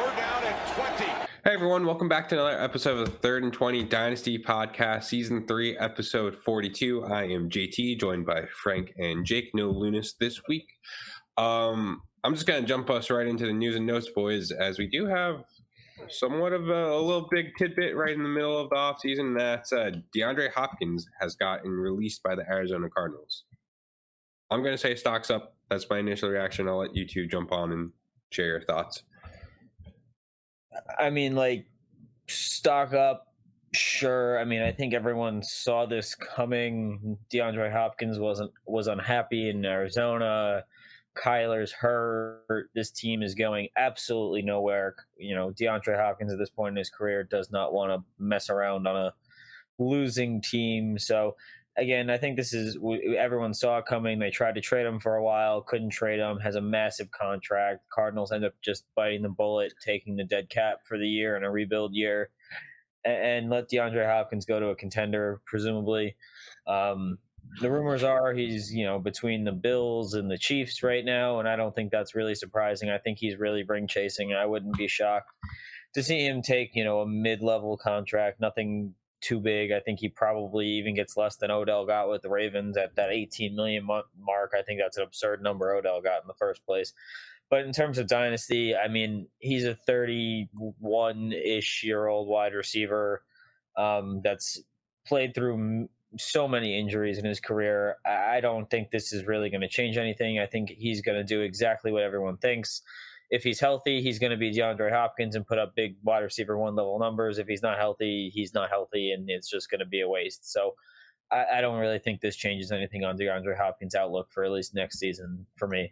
We're down at 20. Hey everyone, welcome back to another episode of the Third and 20 Dynasty Podcast, Season 3, Episode 42. I am JT, joined by Frank and Jake. No Lunas this week. I'm just going to jump us right into the news and notes, boys, as we do have somewhat of a little big tidbit right in the middle of the offseason. That's DeAndre Hopkins has gotten released by the Arizona Cardinals. I'm going to say stocks up. That's my initial reaction. I'll let you two jump on and share your thoughts. I mean, like, stock up, sure. I mean, I think everyone saw this coming. DeAndre Hopkins was unhappy in Arizona. Kyler's hurt. This team is going absolutely nowhere. You know, DeAndre Hopkins at this point in his career does not want to mess around on a losing team. So, again, I think this is everyone saw it coming. They tried to trade him for a while, couldn't trade him, has a massive contract. Cardinals end up just biting the bullet, taking the dead cap for the year and a rebuild year, and let DeAndre Hopkins go to a contender, presumably. The rumors are he's, between the Bills and the Chiefs right now, and I don't think that's really surprising. I think he's really ring chasing. I wouldn't be shocked to see him take, a mid-level contract, nothing too big. I think he probably even gets less than Odell got with the Ravens at that 18 million mark. I think that's an absurd number Odell got in the first place. But in terms of dynasty, I mean, he's a 31-ish year old wide receiver that's played through so many injuries in his career. I don't think this is really going to change anything. I think he's going to do exactly what everyone thinks. If he's healthy, he's going to be DeAndre Hopkins and put up big wide receiver one level numbers. If he's not healthy, he's not healthy, and it's just going to be a waste. So I don't really think this changes anything on DeAndre Hopkins' outlook for at least next season for me.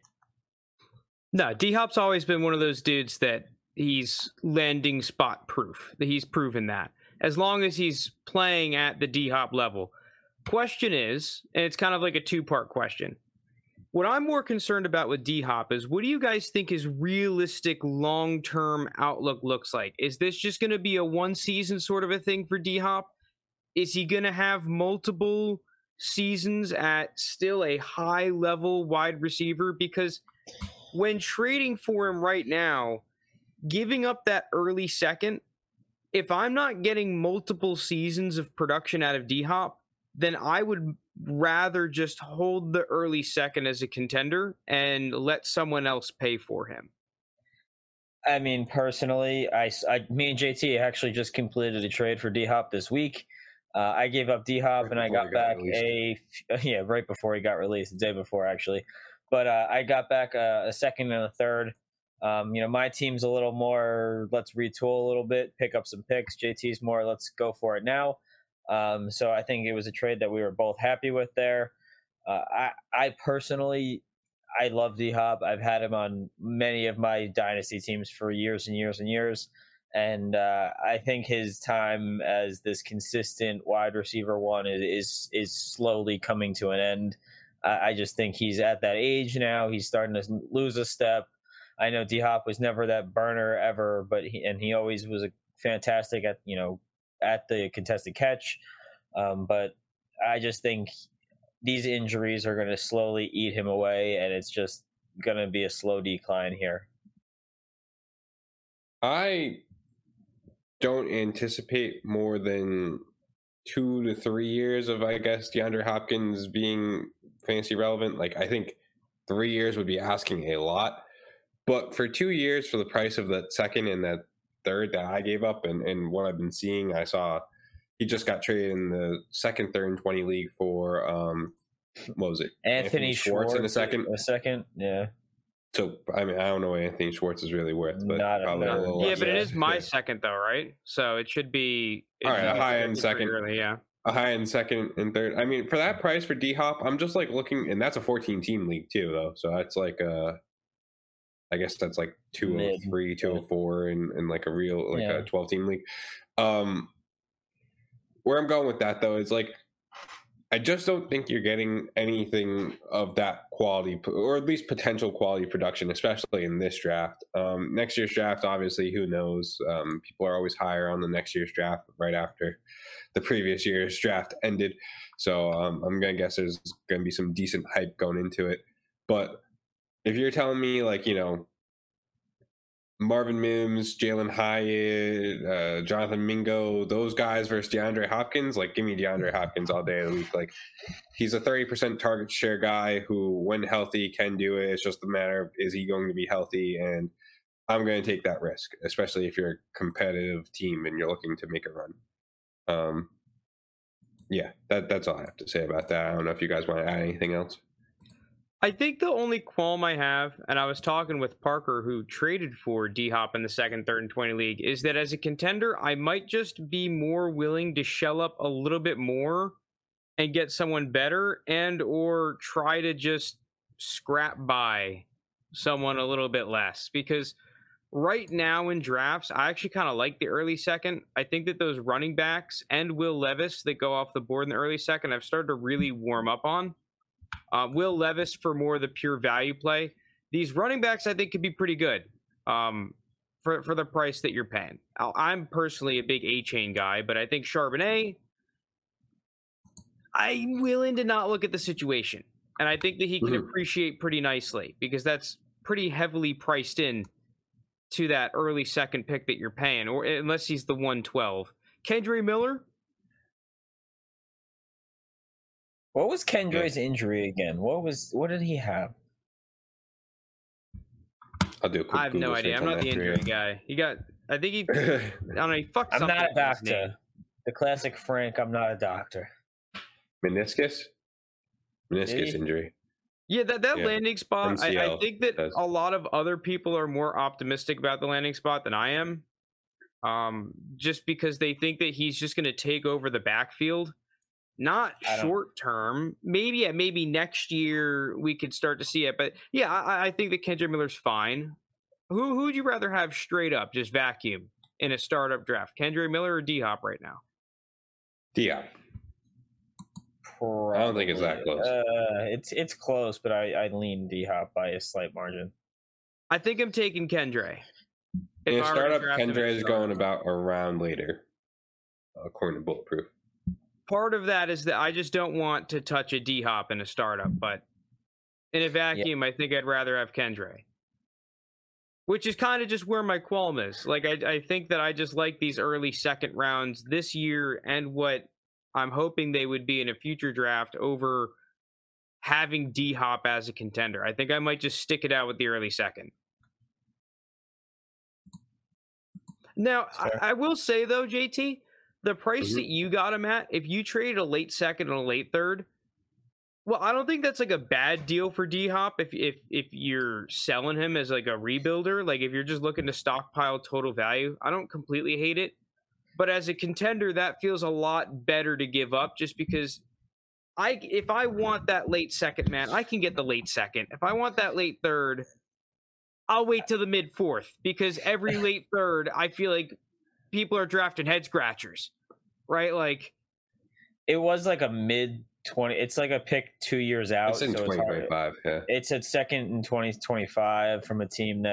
No, D-Hop's always been one of those dudes that he's landing spot proof. That he's proven that. As long as he's playing at the D-Hop level. Question is, and it's kind of like a two-part question. What I'm more concerned about with D-Hop is, what do you guys think his realistic long-term outlook looks like? Is this just going to be a one-season sort of a thing for D-Hop? Is he going to have multiple seasons at still a high-level wide receiver? Because when trading for him right now, giving up that early second, if I'm not getting multiple seasons of production out of D-Hop, then I would rather just hold the early second as a contender and let someone else pay for him. I mean, personally, me and JT actually just completed a trade for D-Hop this week. I gave up D-Hop and I got back right before he got released, the day before actually. But I got back a second and a third. My team's a little more, let's retool a little bit, pick up some picks. JT's more, let's go for it now. So I think it was a trade that we were both happy with there. I personally, I love D-Hop. I've had him on many of my dynasty teams for years and years and years. And I think his time as this consistent wide receiver one is slowly coming to an end. I just think he's at that age now. He's starting to lose a step. I know D-Hop was never that burner ever, but he always was fantastic at the contested catch. But I just think these injuries are going to slowly eat him away, and it's just going to be a slow decline here. I don't anticipate more than 2 to 3 years of, I guess, DeAndre Hopkins being fantasy relevant. Like, I think 3 years would be asking a lot. But for 2 years, for the price of that second and that third that I gave up and what I've been seeing, I saw he just got traded in the second, third, and 20 league for, what was it? Anthony Schwartz in a second. Yeah. So, I mean, I don't know what Anthony Schwartz is really worth, but probably a little less. less. Yeah, but it is my second, though, right? So it should be... All right, a high-end second. Early, yeah. A high-end second and third. I mean, for that price for D-Hop, I'm just, like, looking... And that's a 14-team league, too, though. So that's, like, I guess that's, like, 203, 204 in like, a real, like, a 12-team league. Where I'm going with that, though, is, like, I just don't think you're getting anything of that quality, or at least potential quality production, especially in this draft. Next year's draft, obviously, who knows? People are always higher on the next year's draft right after the previous year's draft ended. So I'm going to guess there's going to be some decent hype going into it. But if you're telling me, like, Marvin Mims, Jalen Hyatt, Jonathan Mingo, those guys versus DeAndre Hopkins, like give me DeAndre Hopkins all day of the week. Like he's a 30% target share guy who, when healthy, can do it. It's just a matter of, is he going to be healthy? And I'm going to take that risk, especially if you're a competitive team and you're looking to make a run. Yeah, that's all I have to say about that. I don't know if you guys want to add anything else. I think the only qualm I have, and I was talking with Parker, who traded for D-Hop in the second, third, and 20 league, is that as a contender, I might just be more willing to shell up a little bit more and get someone better, and or try to just scrap by someone a little bit less. Because right now in drafts, I actually kind of like the early second. I think that those running backs and Will Levis that go off the board in the early second, I've started to really warm up on. Will Levis for more of the pure value play. These running backs I think could be pretty good for the price that you're paying. I'm personally a big A-Chain guy, but I think Charbonnet, I'm willing to not look at the situation. And I think that he can appreciate pretty nicely because that's pretty heavily priced in to that early second pick that you're paying, or unless he's the 112. Kendre Miller? What was Kendrick's injury again? What did he have? I'll do a quick I have no idea. I'm not the injury guy. I think he, I don't know, he fucked something. I'm not a doctor. The classic Frank, I'm not a doctor. Meniscus injury. Yeah, that landing spot, I think that a lot of other people are more optimistic about the landing spot than I am. Just because they think that he's just going to take over the backfield. Not short term. Maybe next year we could start to see it. But yeah, I think that Kendre Miller's fine. Who would you rather have straight up, just vacuum in a startup draft? Kendre Miller or D-Hop right now? D-Hop. I don't think it's that close. It's close, but I lean D-Hop by a slight margin. I think I'm taking Kendre. In a startup, Kendre is going about a round later, according to Bulletproof. Part of that is that I just don't want to touch a D-Hop in a startup, but in a vacuum, I think I'd rather have Kendre. Which is kind of just where my qualm is. Like, I think that I just like these early second rounds this year and what I'm hoping they would be in a future draft over having D-Hop as a contender. I think I might just stick it out with the early second. Now, I will say, though, JT, the price that you got him at, if you traded a late second and a late third, well, I don't think that's like a bad deal for D-Hop if you're selling him as like a rebuilder. Like if you're just looking to stockpile total value, I don't completely hate it. But as a contender, that feels a lot better to give up just because if I want that late second, man, I can get the late second. If I want that late third, I'll wait till the mid fourth because every late third, I feel like people are drafting head scratchers, right? Like it was like a mid 20. It's like a pick 2 years out. It's in 2025. Yeah, it's at second in 2025 from a team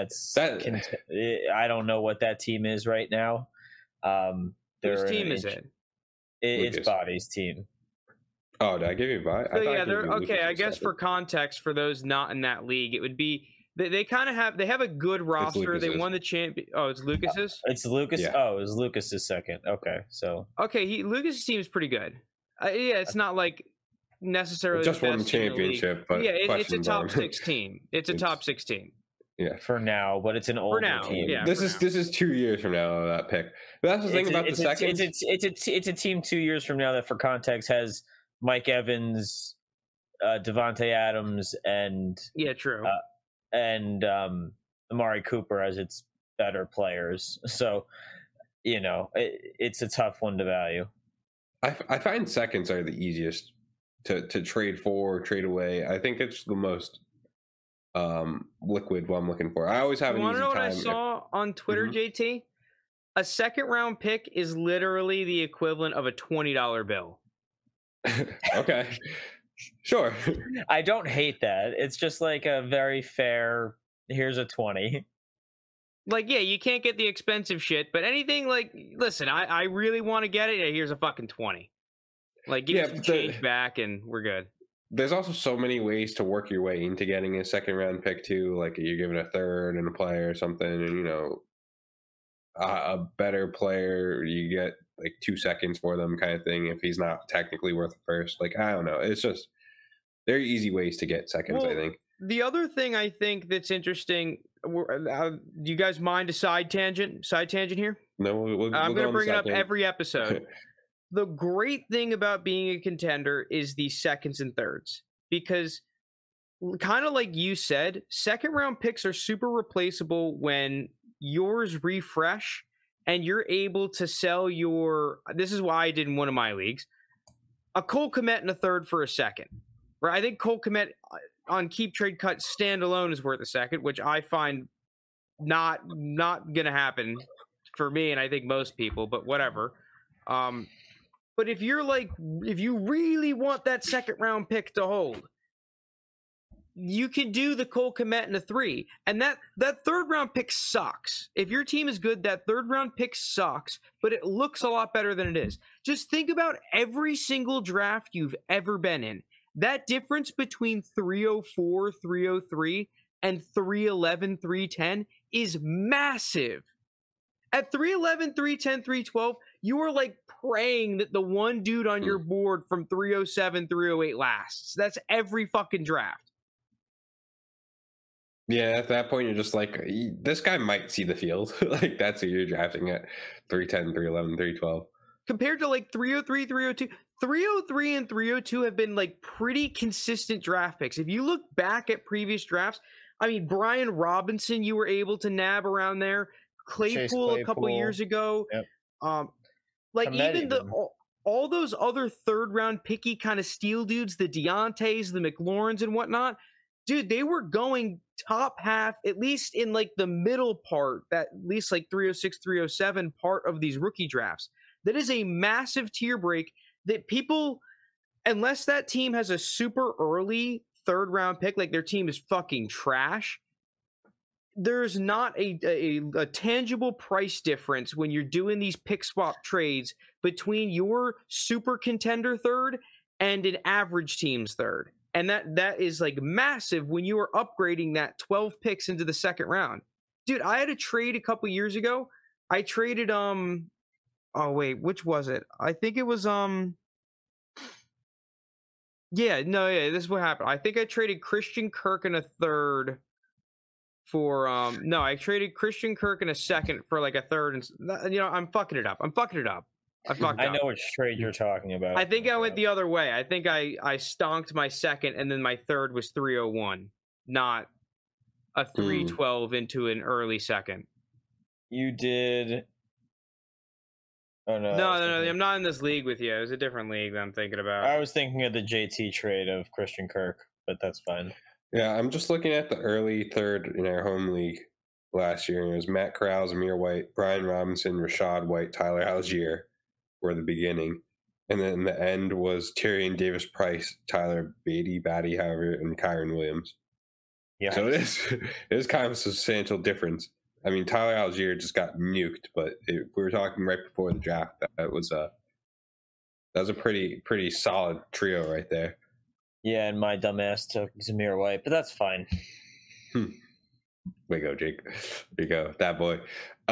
I don't know what that team is right now. Whose team is it? It's Body's team. Oh, did I give you Body? So yeah, they're okay. I guess for context, for those not in that league, it would be they kind of have a good roster. They won the champion. Oh, it's Lucas's. It's Lucas. Yeah. Oh, it's Lucas's second. Okay, so Lucas's team is pretty good. Yeah, it's not like necessarily just won the championship, but yeah, it's a top 16. It's a top 16. Yeah, for now, but it's an older team. Yeah, this is 2 years from now that pick. But that's the thing about the second. It's a team 2 years from now that, for context, has Mike Evans, Devontae Adams, and true, and Amari Cooper as its better players. So, it's a tough one to value. I find seconds are the easiest to trade for or trade away. I think it's the most liquid what I'm looking for. I always have an easy time. You want to know what I saw on Twitter, JT? A second round pick is literally the equivalent of a $20 bill. Okay. Sure. I don't hate that. It's just like a very fair, here's a 20. Like, yeah, you can't get the expensive shit, but anything like, listen, I really want to get it. Yeah, here's a fucking 20. Like, give me some change back and we're good. there's also so many ways to work your way into getting a second round pick too. Like you're giving a third and a player or something, and a better player, you get like 2 seconds for them, kind of thing. If he's not technically worth a first, like I don't know, it's just very easy ways to get seconds. I think the other thing I think that's interesting. Do you guys mind a side tangent? Here? No, we'll I'm going to bring it up second. every episode. The great thing about being a contender is the seconds and thirds, because kind of like you said, second round picks are super replaceable when yours refresh and you're able to sell this is why I did in one of my leagues, a Cole Kmet and a third for a second, right? I think Cole Kmet on Keep Trade Cut standalone is worth a second, which I find not going to happen for me. And I think most people, but whatever. But if you really want that second round pick to hold, you can do the Cole Kmet and a 3. And that third round pick sucks. If your team is good, that third round pick sucks, but it looks a lot better than it is. Just think about every single draft you've ever been in. That difference between 304, 303, and 311, 310 is massive. At 311, 310, 312, you are like praying that the one dude on your board from 307, 308 lasts. That's every fucking draft. Yeah, at that point, you're just like, this guy might see the field. Like, that's who you're drafting at 310, 311, 312. Compared to like 303, 302. 303 and 302 have been like pretty consistent draft picks. If you look back at previous drafts, I mean, Brian Robinson, you were able to nab around there. Claypool a couple years ago. Yep. Even all those other third round picky kind of steal dudes, the Deontay's, the McLaurins and whatnot, dude, they were going top half, at least in like the middle part, that at least like 306, 307 part of these rookie drafts. That is a massive tier break that people, unless that team has a super early third round pick, like their team is fucking trash, there's not a tangible price difference when you're doing these pick swap trades between your super contender third and an average team's third. And that is like massive when you are upgrading that 12 picks into the second round. Dude, I had a trade a couple years ago. I traded which was it? I think it was this is what happened. I think I traded Christian Kirk in a third for I traded Christian Kirk in a second for like a third, and I'm fucking it up. I know which trade you're talking about. I think I went the other way. I think I stonked my second, and then my third was 301, not a 312 into an early second. You did. Oh no! No, I'm not in this league with you. It was a different league that I'm thinking about. I was thinking of the JT trade of Christian Kirk, but that's fine. Yeah, I'm just looking at the early third in our home league last year. And it was Matt Corral, Amir White, Brian Robinson, Rashad White, Tyler Algier were the beginning. And then the end was Tyrion Davis-Price, Tyler Batty, however, and Kyron Williams. Yeah. So it is kind of a substantial difference. I mean, Tyler Algier just got nuked, but if we were talking right before the draft, that was a pretty solid trio right there. Yeah, and my dumbass took Zamir White, but that's fine. Way go, Jake. There you go, that boy.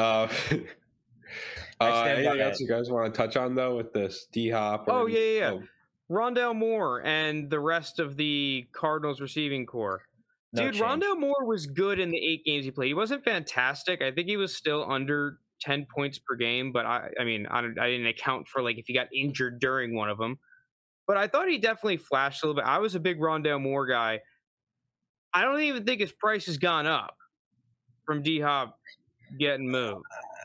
Anything else you guys want to touch on, though, with this D-Hop? Yeah. Rondale Moore and the rest of the Cardinals receiving core. Dude, Rondale Moore was good in the 8 games he played. He wasn't fantastic. I think he was still under 10 points per game, but I didn't account for like if he got injured during one of them. But I thought he definitely flashed a little bit. I was a big Rondale Moore guy. I don't even think his price has gone up from D-Hop getting moved.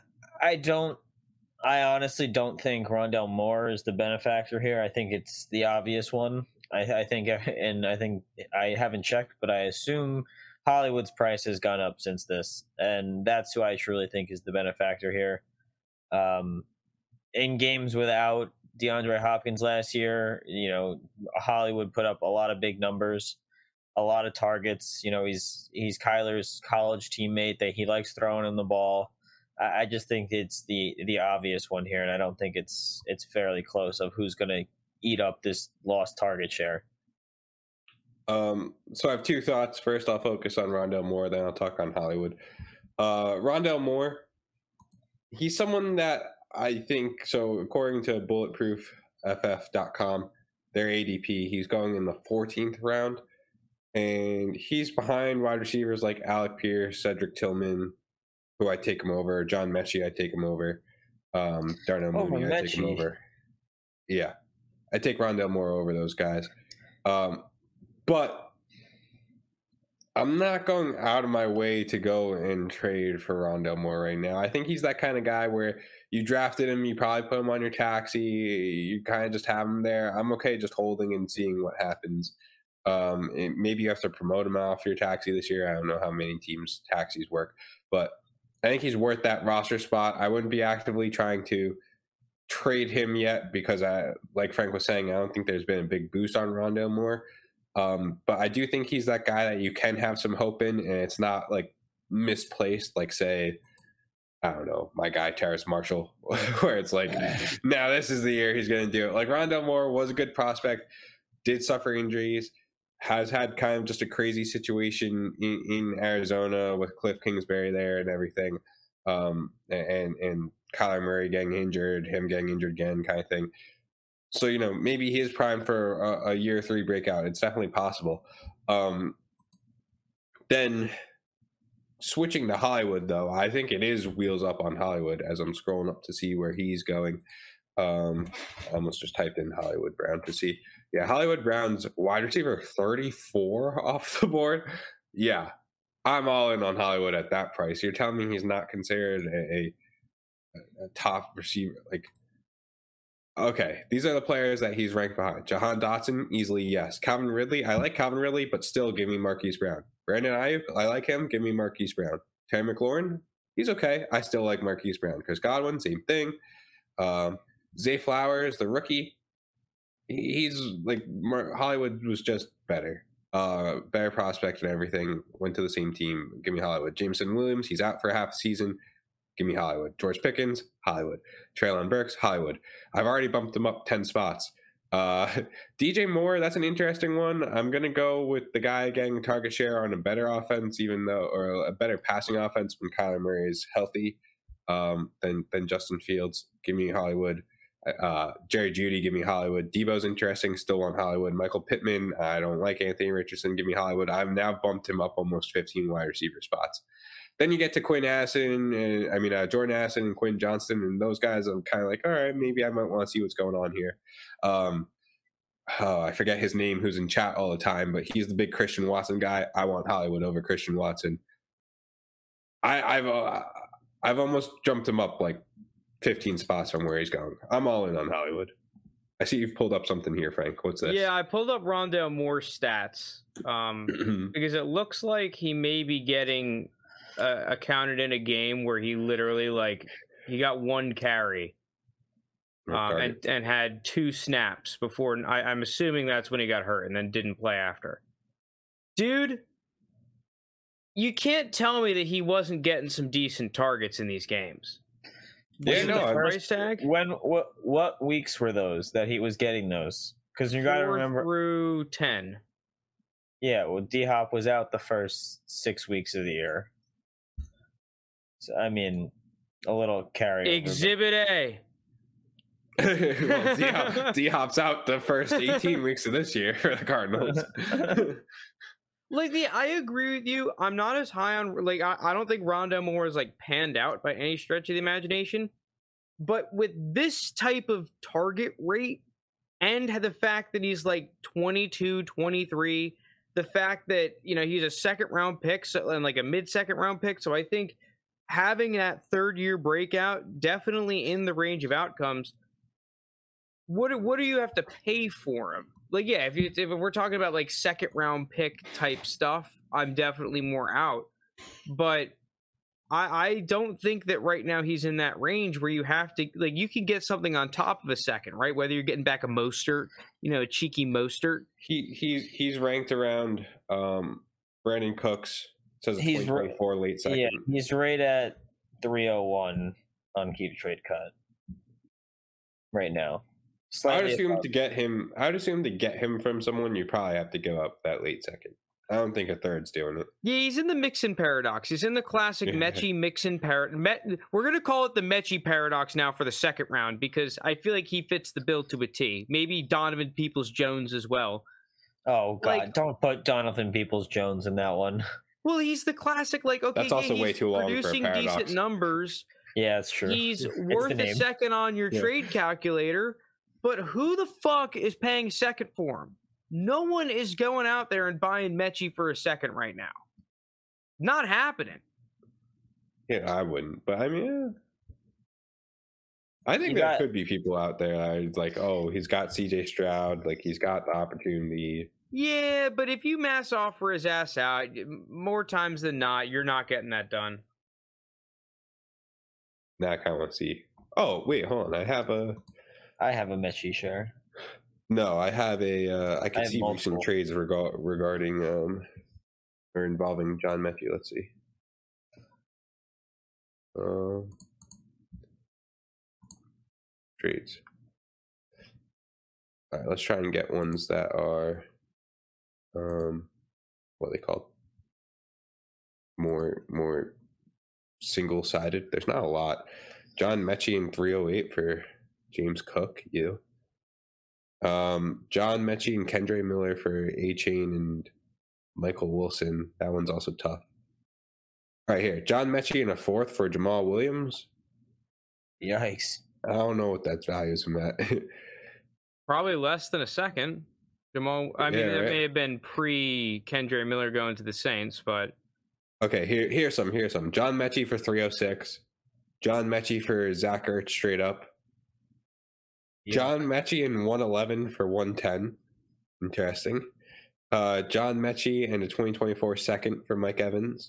I honestly don't think Rondale Moore is the benefactor here. I think it's the obvious one. I think I haven't checked, but I assume Hollywood's price has gone up since this, and that's who I truly think is the benefactor here. In games without DeAndre Hopkins last year, Hollywood put up a lot of big numbers, a lot of targets. He's Kyler's college teammate that he likes throwing him the ball. I just think it's the obvious one here, and I don't think it's fairly close of who's going to eat up this lost target share. So I have two thoughts. First, I'll focus on Rondale Moore, then I'll talk on Hollywood. Rondale Moore, he's someone that I think, so according to bulletproofff.com, their ADP, he's going in the 14th round, and he's behind wide receivers like Alec Pierce, Cedric Tillman, who I take him over, John Mechie, I take him over, Darnell Mooney, I take him over. Yeah, I take Rondale Moore over those guys. But I'm not going out of my way to go and trade for Rondale Moore right now. I think he's that kind of guy where you drafted him, you probably put him on your taxi, you kind of just have him there. I'm okay just holding and seeing what happens. Maybe you have to promote him off your taxi this year. I don't know how many teams taxis work, but I think he's worth that roster spot. I wouldn't be actively trying to trade him yet because, like Frank was saying, I don't think there's been a big boost on Rondale Moore. But I do think he's that guy that you can have some hope in, and it's not like misplaced, like say, I don't know, my guy Terrace Marshall, where it's like, now this is the year he's going to do it. Like Rondale Moore was a good prospect, did suffer injuries, has had kind of just a crazy situation in Arizona with Cliff Kingsbury there and everything, and Kyler Murray getting injured, him getting injured again, kind of thing. So, maybe he is primed for a year 3 breakout. It's definitely possible. Then switching to Hollywood, though, I think it is wheels up on Hollywood as I'm scrolling up to see where he's going. I almost just typed in Hollywood Brown to see. Yeah, Hollywood Brown's wide receiver 34 off the board. Yeah, I'm all in on Hollywood at that price. You're telling me he's not considered a top receiver? Like, okay, these are the players that he's ranked behind. Jahan Dotson, easily yes. Calvin Ridley, I like Calvin Ridley, but still give me Marquise Brown. Brandon Ayuk, I like him, give me Marquise Brown. Terry McLaurin, he's okay. I still like Marquise Brown. Chris Godwin, same thing. Zay Flowers, the rookie, he's like, Hollywood was just better. Better prospect and everything. Went to the same team. Give me Hollywood. Jameson Williams, he's out for half a season. Give me Hollywood. George Pickens, Hollywood. Treylon Burks, Hollywood. I've already bumped him up 10 spots. DJ Moore, that's an interesting one. I'm going to go with the guy getting target share on a better offense, or a better passing offense when Kyler Murray is healthy than Justin Fields. Give me Hollywood. Jerry Jeudy, give me Hollywood. Debo's interesting, still on Hollywood. Michael Pittman, I don't like Anthony Richardson. Give me Hollywood. I've now bumped him up almost 15 wide receiver spots. Then you get to Jordan Addison and Quinn Johnston, and those guys. I'm kind of like, all right, maybe I might want to see what's going on here. I forget his name, who's in chat all the time, but he's the big Christian Watson guy. I want Hollywood over Christian Watson. I've almost jumped him up like 15 spots from where he's going. I'm all in on Hollywood. I see you've pulled up something here, Frank. What's this? Yeah, I pulled up Rondale Moore's stats because it looks like he may be getting accounted in a game where he literally he got 1 carry and had 2 snaps before. I'm assuming that's when he got hurt and then didn't play after. Dude, you can't tell me that he wasn't getting some decent targets in these games. Yeah, no. Price tag. What weeks were those that he was getting those? Because you got to remember through 10. Yeah, well, D-Hop was out the first 6 weeks of the year. So, I mean, a little carry. Exhibit A. Well, D-Hop's out the first 18 weeks of this year for the Cardinals. I agree with you. I'm not as high on I don't think Rondale Moore is panned out by any stretch of the imagination. But with this type of target rate and the fact that he's 22, 23, the fact that he's a second round pick and a mid-second round pick, so I think having that 3rd year breakout definitely in the range of outcomes. What do you have to pay for him? If we're talking about 2nd round pick type stuff, I'm definitely more out. But I don't think that right now he's in that range where you have to you can get something on top of a second, right? Whether you're getting back a Mostert, a cheeky Mostert. He's ranked around Brandon Cooks. Says he's 2024 late second. Yeah, he's right at 301 on Key to Trade Cut right now. I'd assume to get him from someone, you probably have to give up that late second. I don't think a third's doing it. Yeah, he's in the Mixon paradox. He's in the classic Mechie Mixon paradox. We're going to call it the Mechie paradox now for the second round because I feel like he fits the bill to a T. Maybe Donovan Peoples-Jones as well. Oh, God. Don't put Donovan Peoples-Jones in that one. Well, he's the classic, like, okay, that's also way too long producing for a paradox. Decent numbers. Yeah, that's true. He's worth a second on your trade calculator, but who the fuck is paying second for him? No one is going out there and buying Mechie for a second right now. Not happening. Yeah, I wouldn't. But I mean, I think there could be people out there that are like, oh, he's got CJ Stroud. Like, he's got the opportunity. Yeah, but if you mass offer his ass out, more times than not, you're not getting that done. Now I kind of want to see. Oh, wait, hold on. I have a Mechie share. No, I have a. I can see recent trades regarding or involving John Mechie. Let's see. Trades. All right, let's try and get ones that are, what are they called? More single-sided. There's not a lot. John Mechie in 308 for James Cook. You. John Mechie and Kendre Miller for A-Chain and Michael Wilson. That one's also tough. Right here, John Mechie in a fourth for Jamal Williams. Yikes! I don't know what that values him at. Probably less than a second. Jamal. I mean, it may have been pre Kendre Miller going to the Saints, but okay. Here's some. John Mechie for 306. John Mechie for Zach Ertz straight up. Yeah. John Mechie in 111 for 110. Interesting. John Mechie and a 2024 second for Mike Evans.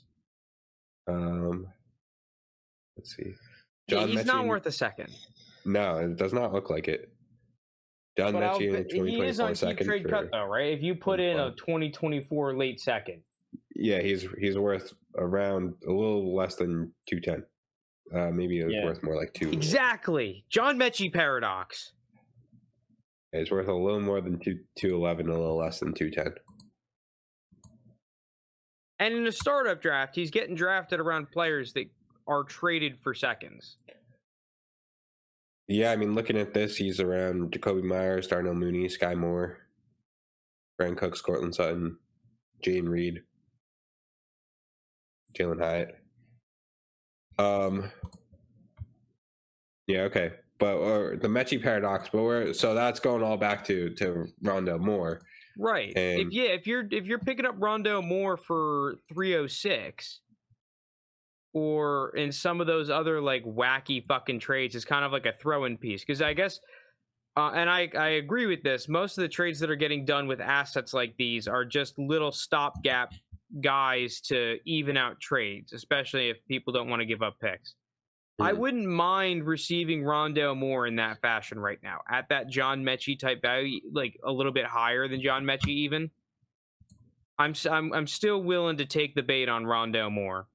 Let's see. John he's Mechie not worth a second. No, it does not look like it. John Mechie in a 2024 second. Trade cut though, right? If you put in a 2024 late second. Yeah, he's worth around a little less than 210. Maybe it was worth more like 2. Exactly. John Mechie paradox. It's worth a little more than 211, a little less than 210. And in a startup draft, he's getting drafted around players that are traded for seconds. Yeah, I mean, looking at this, he's around Jacoby Myers, Darnell Mooney, Sky Moore, Brandon Cooks, Cortland Sutton, Jane Reed, Jalen Hyatt. Yeah, okay. But the Mechie paradox, so that's going all back to Rondale Moore. Right. And if you're picking up Rondale Moore for 306 or in some of those other like wacky fucking trades, it's kind of like a throw-in piece. Because I guess and I agree with this, most of the trades that are getting done with assets like these are just little stopgap guys to even out trades, especially if people don't want to give up picks. I wouldn't mind receiving Rondale Moore in that fashion right now at that John Mechie type value, like a little bit higher than John Mechie even. I'm still willing to take the bait on Rondale Moore.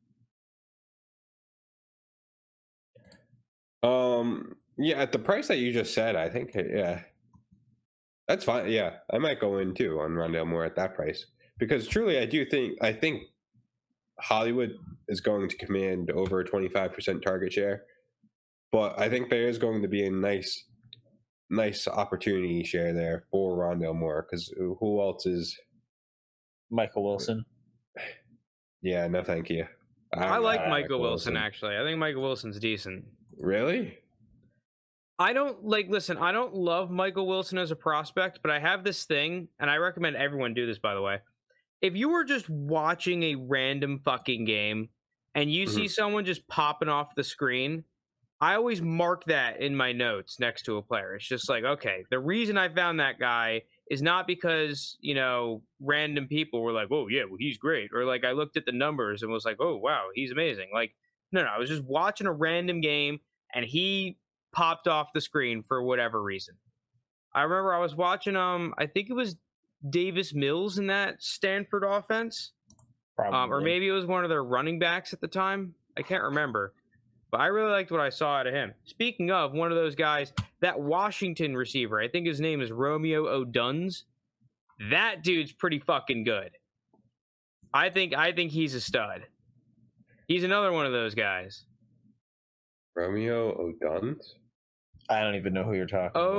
Yeah, at the price that you just said, I think that's fine. Yeah, I might go in too on Rondale Moore at that price because truly, I think Hollywood is going to command over a 25% target share, but I think there is going to be a nice opportunity share there for Rondale Moore because who else is Michael Wilson? Yeah, no, thank you. I like Michael Wilson actually. I think Michael Wilson's decent. Really? I don't love Michael Wilson as a prospect, but I have this thing, and I recommend everyone do this, by the way. If you were just watching a random fucking game and you see someone just popping off the screen, I always mark that in my notes next to a player. It's just like, okay, the reason I found that guy is not because, random people were like, oh, yeah, well, he's great. Or like I looked at the numbers and was like, oh, wow, he's amazing. Like, no, I was just watching a random game and he popped off the screen for whatever reason. I remember I was watching, I think it was Davis Mills in that Stanford offense, or maybe it was one of their running backs at the time. I can't remember, but I really liked what I saw out of him. Speaking of one of those guys, that Washington receiver, I think his name is Romeo Oduns. That dude's pretty fucking good. I think he's a stud. He's another one of those guys. Romeo Oduns? I don't even know who you're talking about.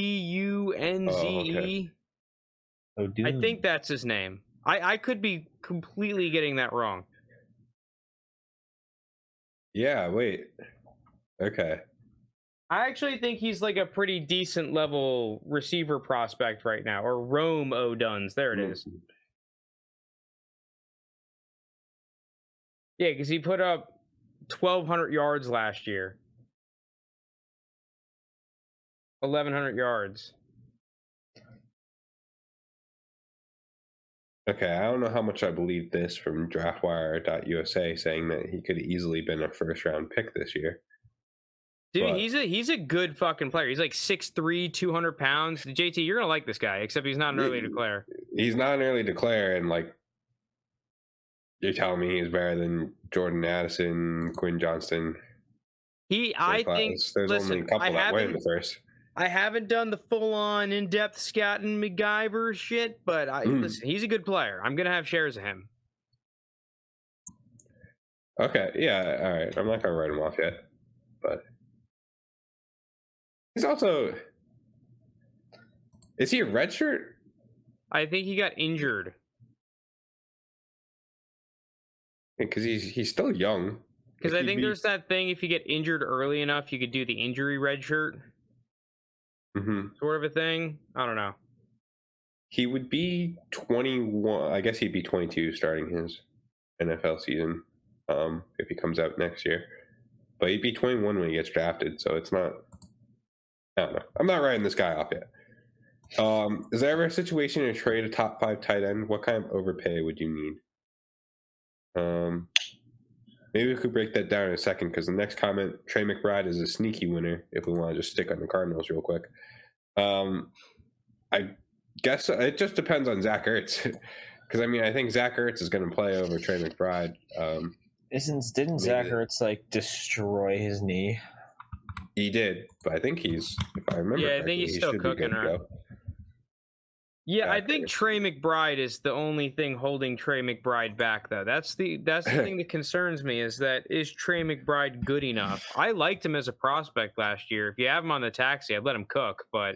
Odunze. I think that's his name. I could be completely getting that wrong. Yeah, wait. Okay. I actually think he's like a pretty decent level receiver prospect right now, or Rome Oduns. There it is. Yeah, because he put up 1,200 yards last year. 1,100 yards. Okay, I don't know how much I believe this from draftwire.usa saying that he could have easily been a first round pick this year. Dude, but he's a good fucking player. He's like 6'3", 200 pounds. JT, you're going to like this guy, except he's not an early declare. He's not an early declare, and like, you're telling me he's better than Jordan Addison, Quinn Johnston. I think there's only a couple that went in the first. I haven't done the full-on in-depth scouting MacGyver shit, but listen, he's a good player. I'm going to have shares of him. Okay, yeah, all right. I'm not going to write him off yet, but he's also... Is he a redshirt? I think he got injured. Because he's still young. Because I think there's that thing, if you get injured early enough, you could do the injury redshirt. Sort of a thing. I don't know. He would be 21. I guess he'd be 22 starting his NFL season if he comes out next year. But he'd be 21 when he gets drafted, so it's not... I don't know. I'm not writing this guy off yet. Is there ever a situation to trade a top 5 tight end? What kind of overpay would you need? Maybe we could break that down in a second, because the next comment, Trey McBride is a sneaky winner, if we want to just stick on the Cardinals real quick. I guess it just depends on Zach Ertz, because I think Zach Ertz is going to play over Trey McBride. Didn't Zach Ertz like destroy his knee? He did, but I think he's, if I remember, I think he's still cooking her. Yeah, I think Trey McBride is the only thing holding Trey McBride back, though. That's the thing that concerns me, is Trey McBride good enough? I liked him as a prospect last year. If you have him on the taxi, I'd let him cook, but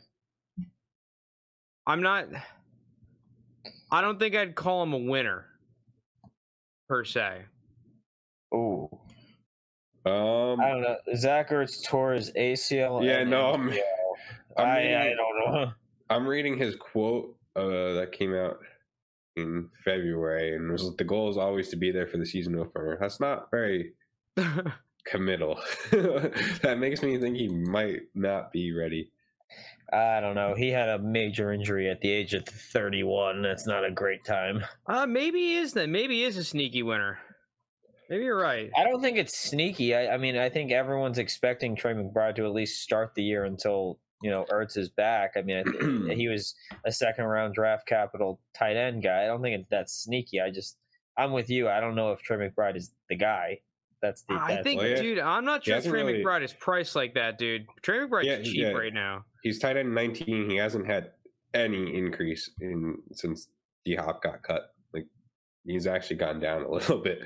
I don't think I'd call him a winner, per se. Oh. I don't know. Zach Ertz tore his ACL. Yeah, no, I don't know. I'm reading his quote that came out in February, and the goal is always to be there for the season opener. That's not very committal. That makes me think he might not be ready. I don't know. He had a major injury at the age of 31. That's not a great time. Maybe he is then. Maybe he is a sneaky winner. Maybe you're right. I don't think it's sneaky. I think everyone's expecting Trey McBride to at least start the year until Ertz is back. I think he was a second-round draft capital tight end guy. I don't think it's that sneaky. I'm with you. I don't know if Trey McBride is the guy. Dude, I'm not sure Trey McBride is priced like that, dude. Trey McBride's cheap right now. He's tight end 19. He hasn't had any increase since D-Hop got cut. Like, he's actually gone down a little bit.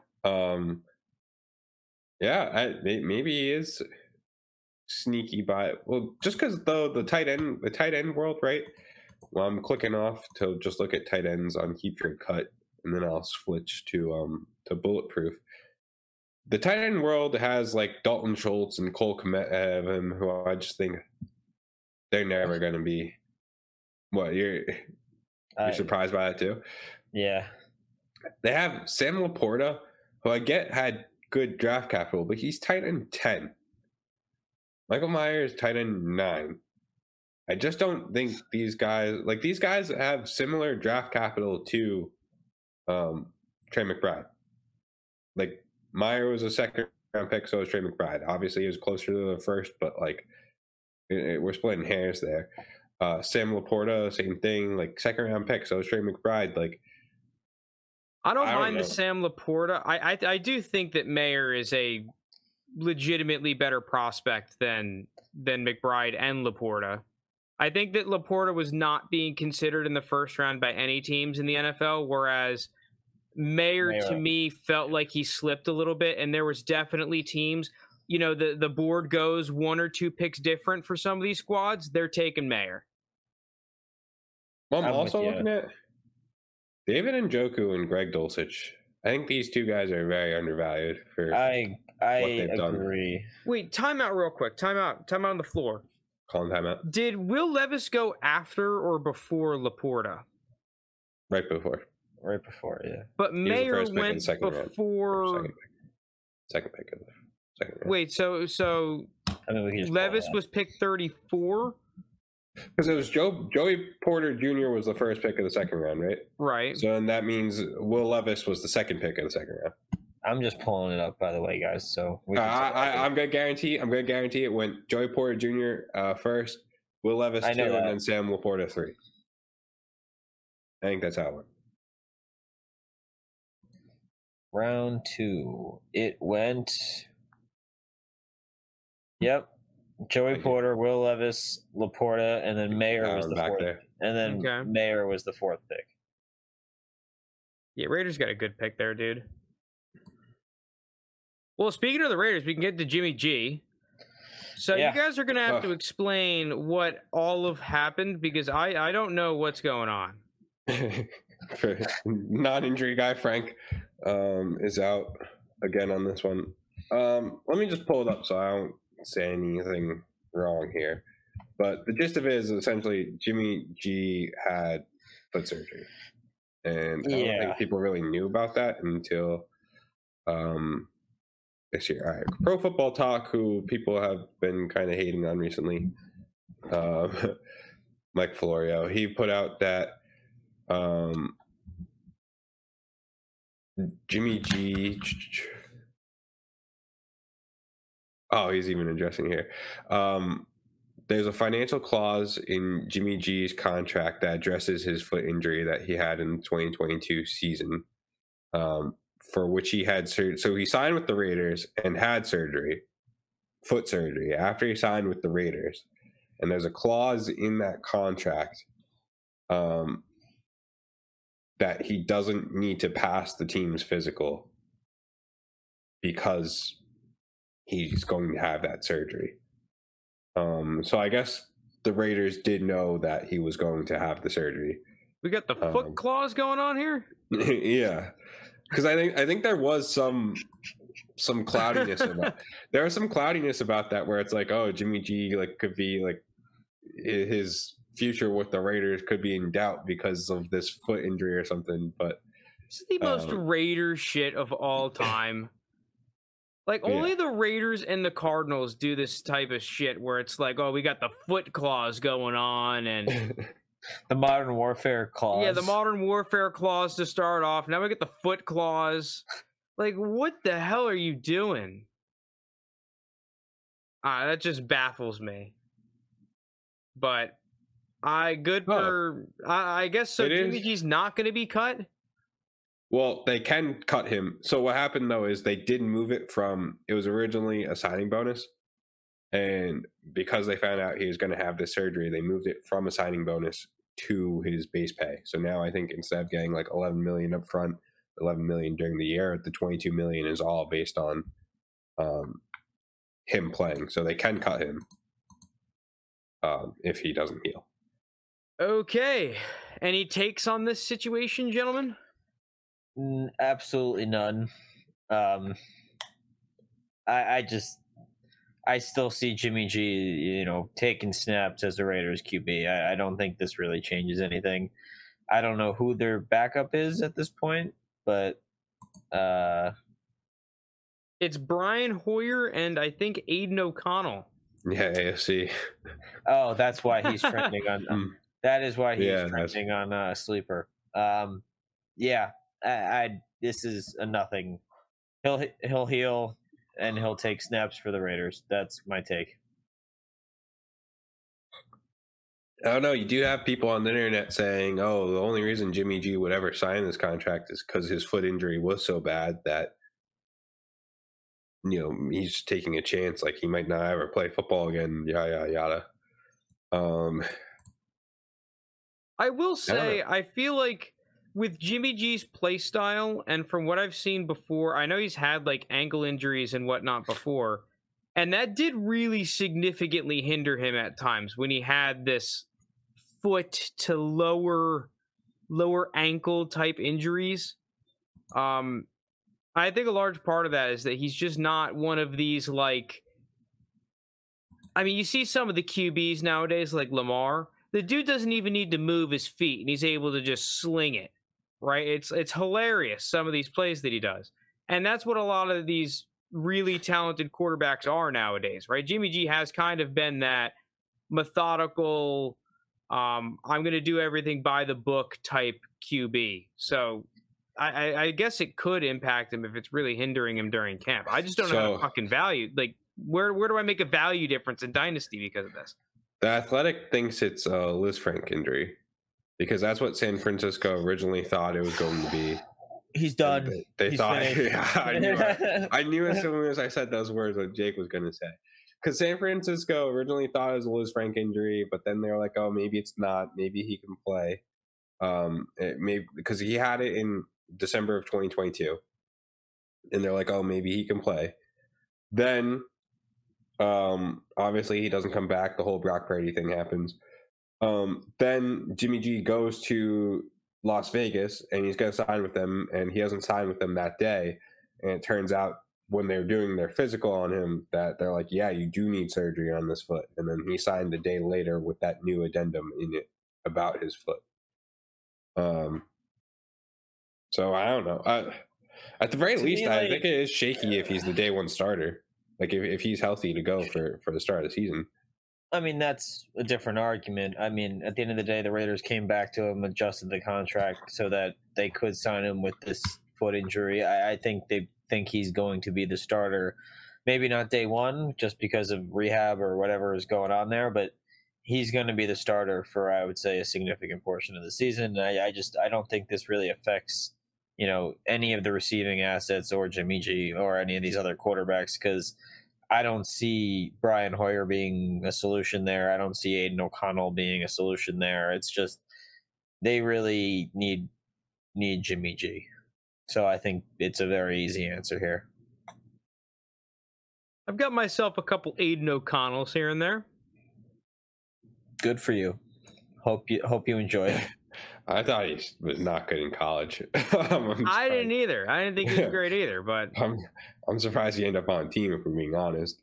Maybe he is sneaky by just because the tight end world, right? Well, I'm clicking off to just look at tight ends on Keep Your Cut, and then I'll switch to Bulletproof. The tight end world has like Dalton Schultz and Cole Kmet, who I just think they're never going to be. What, you're surprised by that too? Yeah. They have Sam Laporta, who I get had good draft capital, but he's tight end 10. Michael Myers tight end 9. I just don't think these guys have similar draft capital to Trey McBride. Like, Meyer was a second round pick, so was Trey McBride. Obviously, he was closer to the first, but like we're splitting hairs there. Sam Laporta, same thing, like second round pick, so was Trey McBride. Like, I don't mind the Sam Laporta. I do think that Mayer is a legitimately better prospect than McBride and Laporta. I think that Laporta was not being considered in the first round by any teams in the NFL, whereas Mayer to me felt like he slipped a little bit, and there was definitely teams, you know, the board goes 1 or 2 picks different for some of these squads. They're taking Mayer. Well, I'm also looking at David Njoku and Greg Dulcich. I think these two guys are very undervalued for I what they've agree. done. Wait, time out real quick. Time out on the floor. Calling time out. Did Will Levis go after or before Laporta? Right before. Right before, yeah. But Mayer went before second pick of the second round. Wait, so I mean, Levis was picked 34? Because it was Joey Porter Jr. was the first pick of the second round, right? Right. So then that means Will Levis was the second pick of the second round. I'm just pulling it up, by the way, guys. So I'm gonna guarantee it went Joey Porter Jr. First, Will Levis 2, and then Sam Laporta 3. I think that's how it went. Round 2. It went. Yep. Joey Porter, Will Levis, Laporta, and then Mayer was the fourth. There. And then Mayer was the 4th pick. Yeah, Raiders got a good pick there, dude. Well, speaking of the Raiders, we can get to Jimmy G. So you guys are going to have to explain what all of happened, because I don't know what's going on. Non-injury guy Frank is out again on this one. Let me just pull it up so I don't say anything wrong here. But the gist of it is essentially Jimmy G had foot surgery. And I don't think people really knew about that until this year. All right. Pro Football Talk, who people have been kind of hating on recently, Mike Florio, he put out that Jimmy G. Oh, he's even addressing here. There's a financial clause in Jimmy G's contract that addresses his foot injury that he had in the 2022 season, for which he had surgery. So he signed with the Raiders and had surgery, foot surgery, after he signed with the Raiders. And there's a clause in that contract that he doesn't need to pass the team's physical because he's going to have that surgery. So I guess the Raiders did know that he was going to have the surgery. We got the foot clause going on here? Yeah. Because I think there was some cloudiness about there was some cloudiness about that, where it's like, oh, Jimmy G could be his future with the Raiders could be in doubt because of this foot injury or something. But this is the most Raiders shit of all time. Only the Raiders and the Cardinals do this type of shit where it's like, oh, we got the foot clause going on and the Modern Warfare clause. Yeah, the Modern Warfare clause to start off. Now we get the foot clause. What the hell are you doing? That just baffles me. But I guess so. Jimmy G's not going to be cut. Well, they can cut him. So what happened, though, is they did move it from, it was originally a signing bonus. And because they found out he was going to have this surgery, they moved it from a signing bonus to his base pay. So now I think instead of getting $11 million up front, $11 million during the year, the $22 million is all based on him playing. So they can cut him if he doesn't heal. Okay. Any takes on this situation, gentlemen? Absolutely none. I still see Jimmy G, taking snaps as the Raiders QB. I don't think this really changes anything. I don't know who their backup is at this point, but it's Brian Hoyer and I think Aiden O'Connell. Yeah, AFC. Oh, that's why he's trending on. That is why he's trending on Sleeper. Yeah. This is a nothing. He'll heal and he'll take snaps for the Raiders. That's my take. I don't know. You do have people on the internet saying, "Oh, the only reason Jimmy G would ever sign this contract is because his foot injury was so bad that he's taking a chance, like he might not ever play football again, yada. I will say, I feel like with Jimmy G's play style, and from what I've seen before, I know he's had like ankle injuries and whatnot before, and that did really significantly hinder him at times when he had this foot to lower ankle type injuries. I think a large part of that is that he's just not one of these, like, I mean, you see some of the QBs nowadays, like Lamar. The dude doesn't even need to move his feet, and he's able to just sling it, right? It's hilarious, some of these plays that he does. And that's what a lot of these really talented quarterbacks are nowadays, right? Jimmy G has kind of been that methodical, I'm going to do everything by the book type QB. So I guess it could impact him if it's really hindering him during camp. I just don't know how to fucking value. Like, where do I make a value difference in Dynasty because of this? The Athletic thinks it's a Lisfranc injury because that's what San Francisco originally thought it was going to be. He's done. They He's thought. finished. Yeah, I knew as soon as I said those words what Jake was going to say. Because San Francisco originally thought it was a Lisfranc injury, but then they were like, "Oh, maybe it's not. Maybe he can play." Because he had it in December of 2022, and they're like, "Oh, maybe he can play." Then, obviously, he doesn't come back. The whole Brock Purdy thing happens. Then Jimmy G goes to Las Vegas, and he's going to sign with them, and he doesn't sign with them that day. And it turns out when they're doing their physical on him that they're like, yeah, you do need surgery on this foot. And then he signed a day later with that new addendum in it about his foot. So I don't know. At the very least, I think it is shaky if he's the day one starter. Like if he's healthy to go for the start of the season. I mean, that's a different argument. I mean, at the end of the day, the Raiders came back to him, adjusted the contract so that they could sign him with this foot injury. I think they think he's going to be the starter. Maybe not day one, just because of rehab or whatever is going on there, but he's going to be the starter for, I would say, a significant portion of the season. I don't think this really affects, any of the receiving assets or Jimmy G or any of these other quarterbacks, because I don't see Brian Hoyer being a solution there. I don't see Aiden O'Connell being a solution there. It's just they really need Jimmy G. So I think it's a very easy answer here. I've got myself a couple Aiden O'Connells here and there. Good for you. Hope you enjoy it. I thought he was not good in college. I didn't either. I didn't think he was great either, but I'm surprised he ended up on a team, if we're being honest.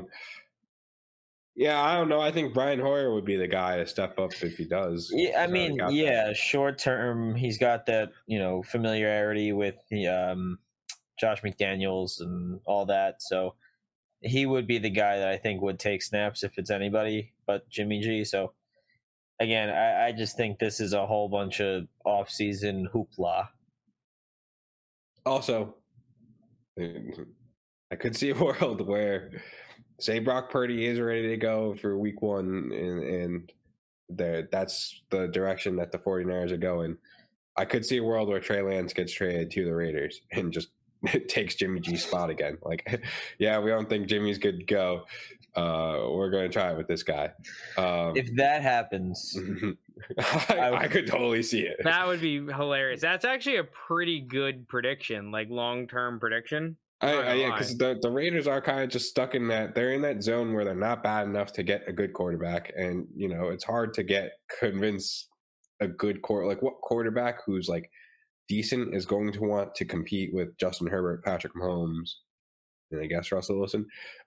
Yeah, I don't know. I think Brian Hoyer would be the guy to step up if he does. Yeah, I mean, short term, he's got that, familiarity with the Josh McDaniels and all that. So he would be the guy that I think would take snaps if it's anybody but Jimmy G. So again, I just think this is a whole bunch of off-season hoopla. Also, I could see a world where, say, Brock Purdy is ready to go for week one, and that's the direction that the 49ers are going. I could see a world where Trey Lance gets traded to the Raiders and just takes Jimmy G's spot again. Like, yeah, we don't think Jimmy's good to go. We're going to try it with this guy. If that happens, I could totally see it. That would be hilarious. That's actually a pretty good prediction, like long-term prediction. Yeah, because the Raiders are kind of just stuck in that. They're in that zone where they're not bad enough to get a good quarterback, and it's hard to convince a good like what quarterback who's like decent is going to want to compete with Justin Herbert, Patrick Mahomes, and I guess Russell Wilson.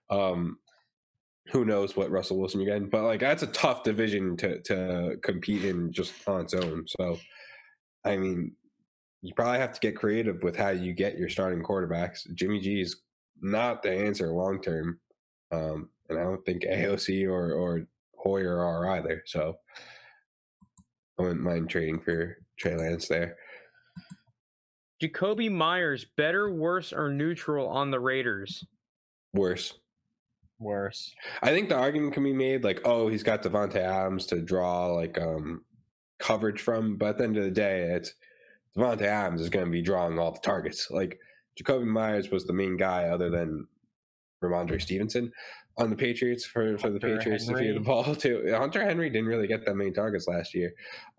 Who knows what Russell Wilson you're getting, but like that's a tough division to compete in just on its own. So, I mean, you probably have to get creative with how you get your starting quarterbacks. Jimmy G is not the answer long term, and I don't think AOC or Hoyer are either. So, I wouldn't mind trading for Trey Lance there. Jacoby Myers, better, worse, or neutral on the Raiders? Worse. I think the argument can be made like, oh, he's got Devontae Adams to draw like coverage from, but at the end of the day, it's Devontae Adams is going to be drawing all the targets. Like Jacoby Myers was the main guy other than Ramondre Stevenson on the Patriots for the Patriots to feed the ball to. Hunter Henry didn't really get that many targets last year.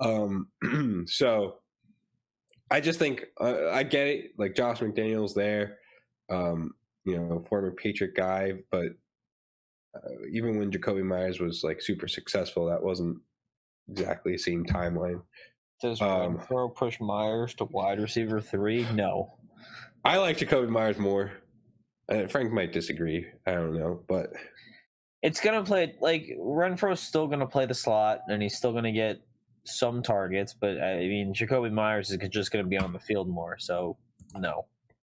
So I just think I get it. Like Josh McDaniels there, former Patriot guy, but even when Jacoby Myers was like super successful, that wasn't exactly the same timeline. Does Renfrow push Myers to wide receiver 3? No. I like Jacoby Myers more. Frank might disagree. I don't know, but it's gonna play like Renfro's still gonna play the slot, and he's still gonna get some targets. But I mean, Jacoby Myers is just gonna be on the field more. So no.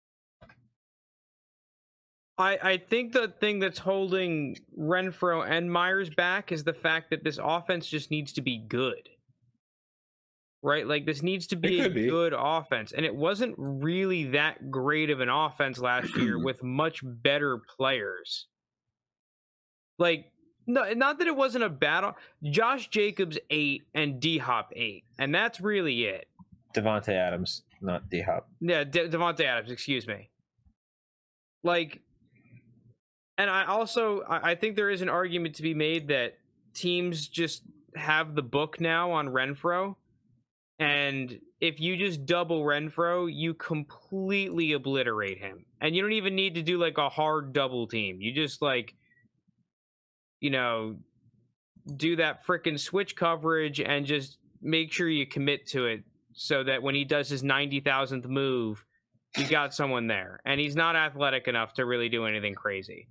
I think the thing that's holding Renfrow and Myers back is the fact that this offense just needs to be good. Right? Like, this needs to be a good offense. And it wasn't really that great of an offense last year with much better players. Like, no, not that it wasn't a bad... Josh Jacobs 8 and D-Hop 8. And that's really it. Devontae Adams, not D-Hop. Yeah, Devontae Adams, excuse me. Like... And I think there is an argument to be made that teams just have the book now on Renfrow. And if you just double Renfrow, you completely obliterate him. And you don't even need to do like a hard double team. You just like, do that frickin' switch coverage and just make sure you commit to it so that when he does his 90,000th move, you got someone there. And he's not athletic enough to really do anything crazy.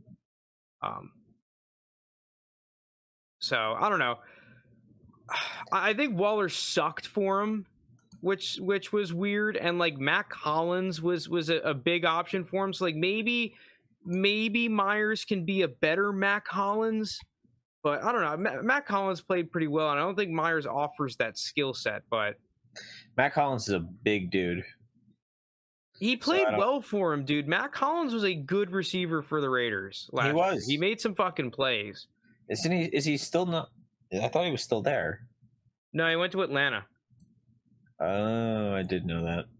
So I don't know. I think Waller sucked for him, which was weird, and like Mac Hollins was a big option for him. So like maybe Myers can be a better Mac Hollins, but I don't know. Mac Hollins played pretty well, and I don't think Myers offers that skill set. But Mac Hollins is a big dude. He played well for him, dude. Mac Hollins was a good receiver for the Raiders last year. He was. He made some fucking plays. Isn't he? Is he still not? I thought he was still there. No, he went to Atlanta. Oh, I did know that.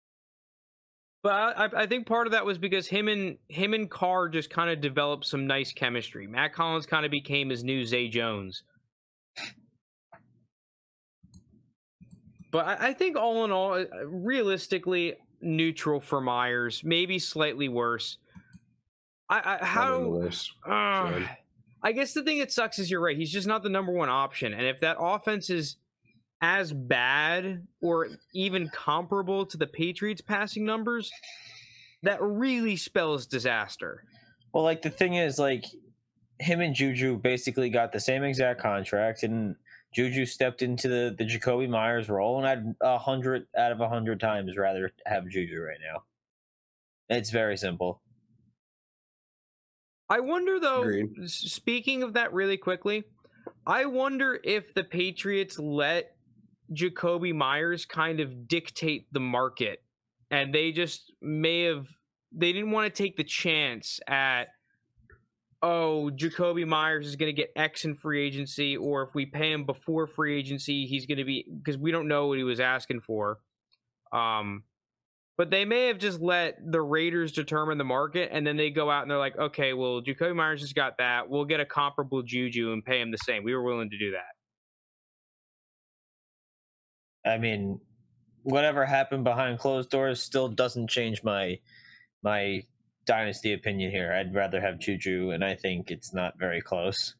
But I think part of that was because him and Carr just kind of developed some nice chemistry. Mac Hollins kind of became his new Zay Jones. But I think all in all, realistically, neutral for Myers, maybe slightly worse. I guess the thing that sucks is you're right. He's just not the number one option. And if that offense is as bad or even comparable to the Patriots passing numbers, that really spells disaster. Well, like the thing is, like him and Juju basically got the same exact contract, and Juju stepped into the Jacoby Myers role, and I'd 100 out of 100 times rather have Juju right now. It's very simple. I wonder, though, speaking of that really quickly, I wonder if the Patriots let Jacoby Myers kind of dictate the market, and they just they didn't want to take the chance at, oh, Jacoby Myers is going to get X in free agency, or if we pay him before free agency, he's going to be, because we don't know what he was asking for. But they may have just let the Raiders determine the market, and then they go out and they're like, okay, well, Jacoby Myers just got that. We'll get a comparable Juju and pay him the same. We were willing to do that. I mean, whatever happened behind closed doors still doesn't change my dynasty opinion here. I'd rather have Juju, and I think it's not very close.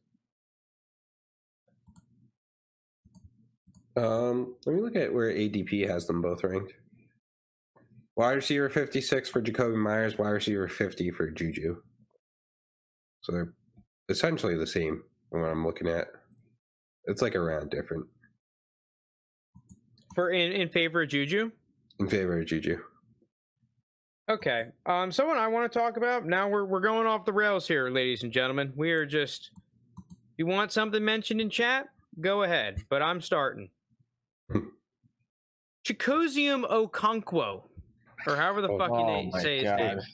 Let me look at where ADP has them both ranked. Wide receiver 56 for Jacoby Myers, wide receiver 50 for Juju. So they're essentially the same from what I'm looking at. It's like a round different. For in favor of Juju? In favor of Juju. Okay. Someone I want to talk about. Now we're going off the rails here, ladies and gentlemen. We are just, if you want something mentioned in chat, go ahead. But I'm starting. Chikosium Okonkwo. Or however the fuck you say his name.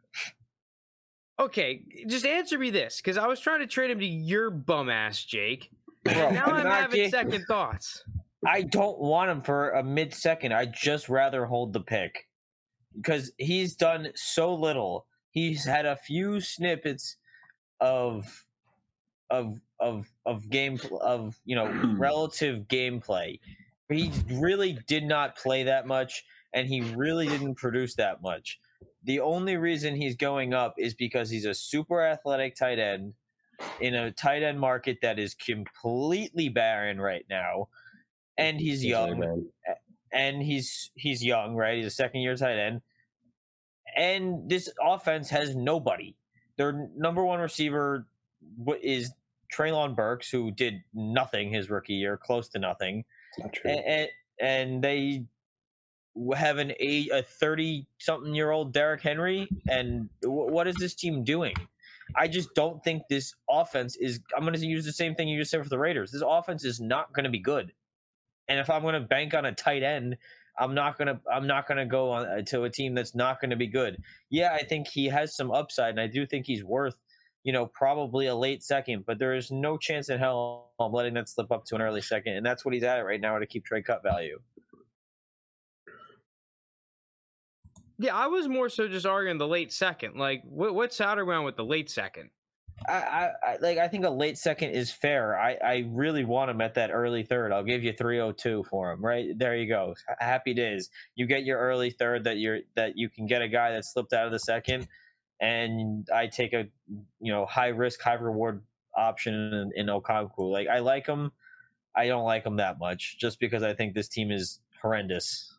Okay, just answer me this, because I was trying to trade him to your bum ass, Jake. And now I'm having second thoughts. I don't want him for a mid-second. I'd just rather hold the pick. Because he's done so little He's had a few snippets of game of relative gameplay. He really did not play that much, and he really didn't produce that much. The only reason he's going up is because he's a super athletic tight end in a tight end market that is completely barren right now, and he's young, and he's young, right? He's a second-year tight end, and this offense has nobody. Their number one receiver is Treylon Burks, who did nothing his rookie year, close to nothing. Not true. And they have a 30-something-year-old Derrick Henry, and what is this team doing? I just don't think this offense is. I'm going to use the same thing you just said for the Raiders. This offense is not going to be good, and if I'm going to bank on a tight end, I'm not going to go on to a team that's not going to be good. Yeah, I think he has some upside, and I do think he's worth, probably a late second, but there is no chance in hell I'm letting that slip up to an early second, and that's what he's at right now to keep trade cut value. Yeah, I was more so just arguing the late second. Like, what's out around with the late second? I think a late second is fair. I really want him at that early third. I'll give you 302 for him. Right there, you go. Happy days. You get your early third that you can get a guy that slipped out of the second, and I take a high risk, high reward option in Okonkwo. Like, I like him. I don't like him that much just because I think this team is horrendous.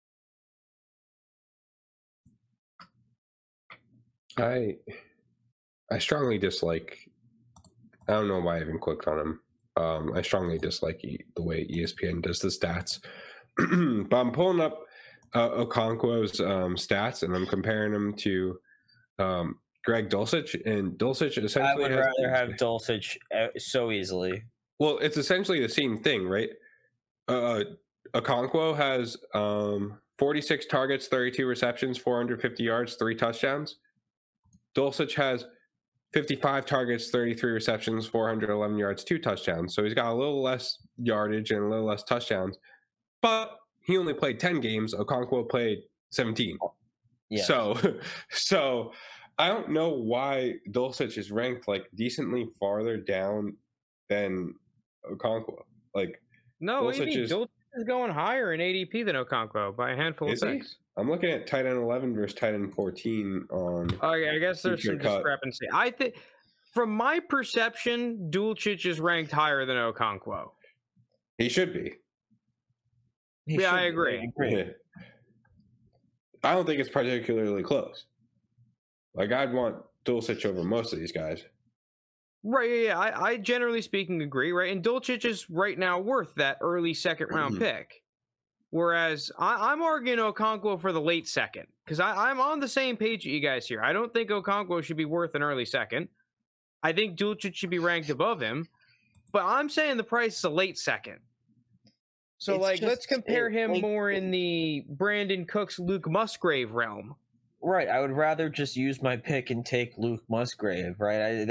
I strongly dislike. I don't know why I even clicked on him. I strongly dislike the way ESPN does the stats. But I'm pulling up Okonkwo's stats, and I'm comparing him to Greg Dulcich. And Dulcich essentially, I would rather have Dulcich so easily. Well, it's essentially the same thing, right? Okonkwo has 46 targets, 32 receptions, 450 yards, 3 touchdowns. Dulcich has 55 targets, 33 receptions, 411 yards, 2 touchdowns. So he's got a little less yardage and a little less touchdowns. But he only played 10 games. Okonkwo played 17. Yeah. So I don't know why Dulcich is ranked like decently farther down than Okonkwo. Like, no, Dulcich is going higher in ADP than Okonkwo by a handful of things. I'm looking at tight end 11 versus tight end 14 on. Oh, yeah, I guess there's some discrepancy. I think, from my perception, Dulcich is ranked higher than Okonkwo. He should be. I agree. Yeah. I don't think it's particularly close. Like, I'd want Dulcich over most of these guys. Right, yeah. I generally speaking agree, right? And Dulcich is right now worth that early second round pick. Whereas I'm arguing Okonkwo for the late second, because I'm on the same page with you guys here. I don't think Okonkwo should be worth an early second. I think Dulcich should be ranked above him, but I'm saying the price is a late second. So, let's compare him more in the Brandon Cooks, Luke Musgrave realm. Right. I would rather just use my pick and take Luke Musgrave, right?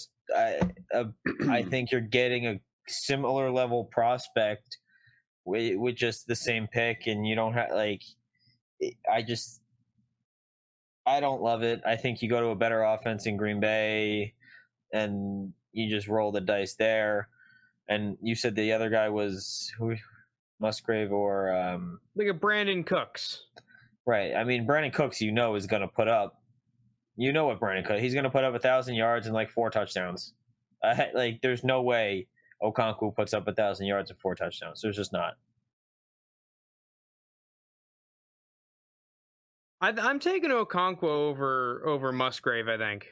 I think you're getting a similar level prospect with just the same pick, and you don't have I don't love it. I think you go to a better offense in Green Bay and you just roll the dice there. And you said the other guy was who? Musgrave or like a Brandon Cooks. Right. I mean, Brandon Cooks, is going to put up. You know what Brandon Cooks? He's going to put up 1,000 yards and 4 touchdowns. There's no way Okonkwo puts up 1,000 yards and 4 touchdowns. There's just not. I'm taking Okonkwo over Musgrave, I think.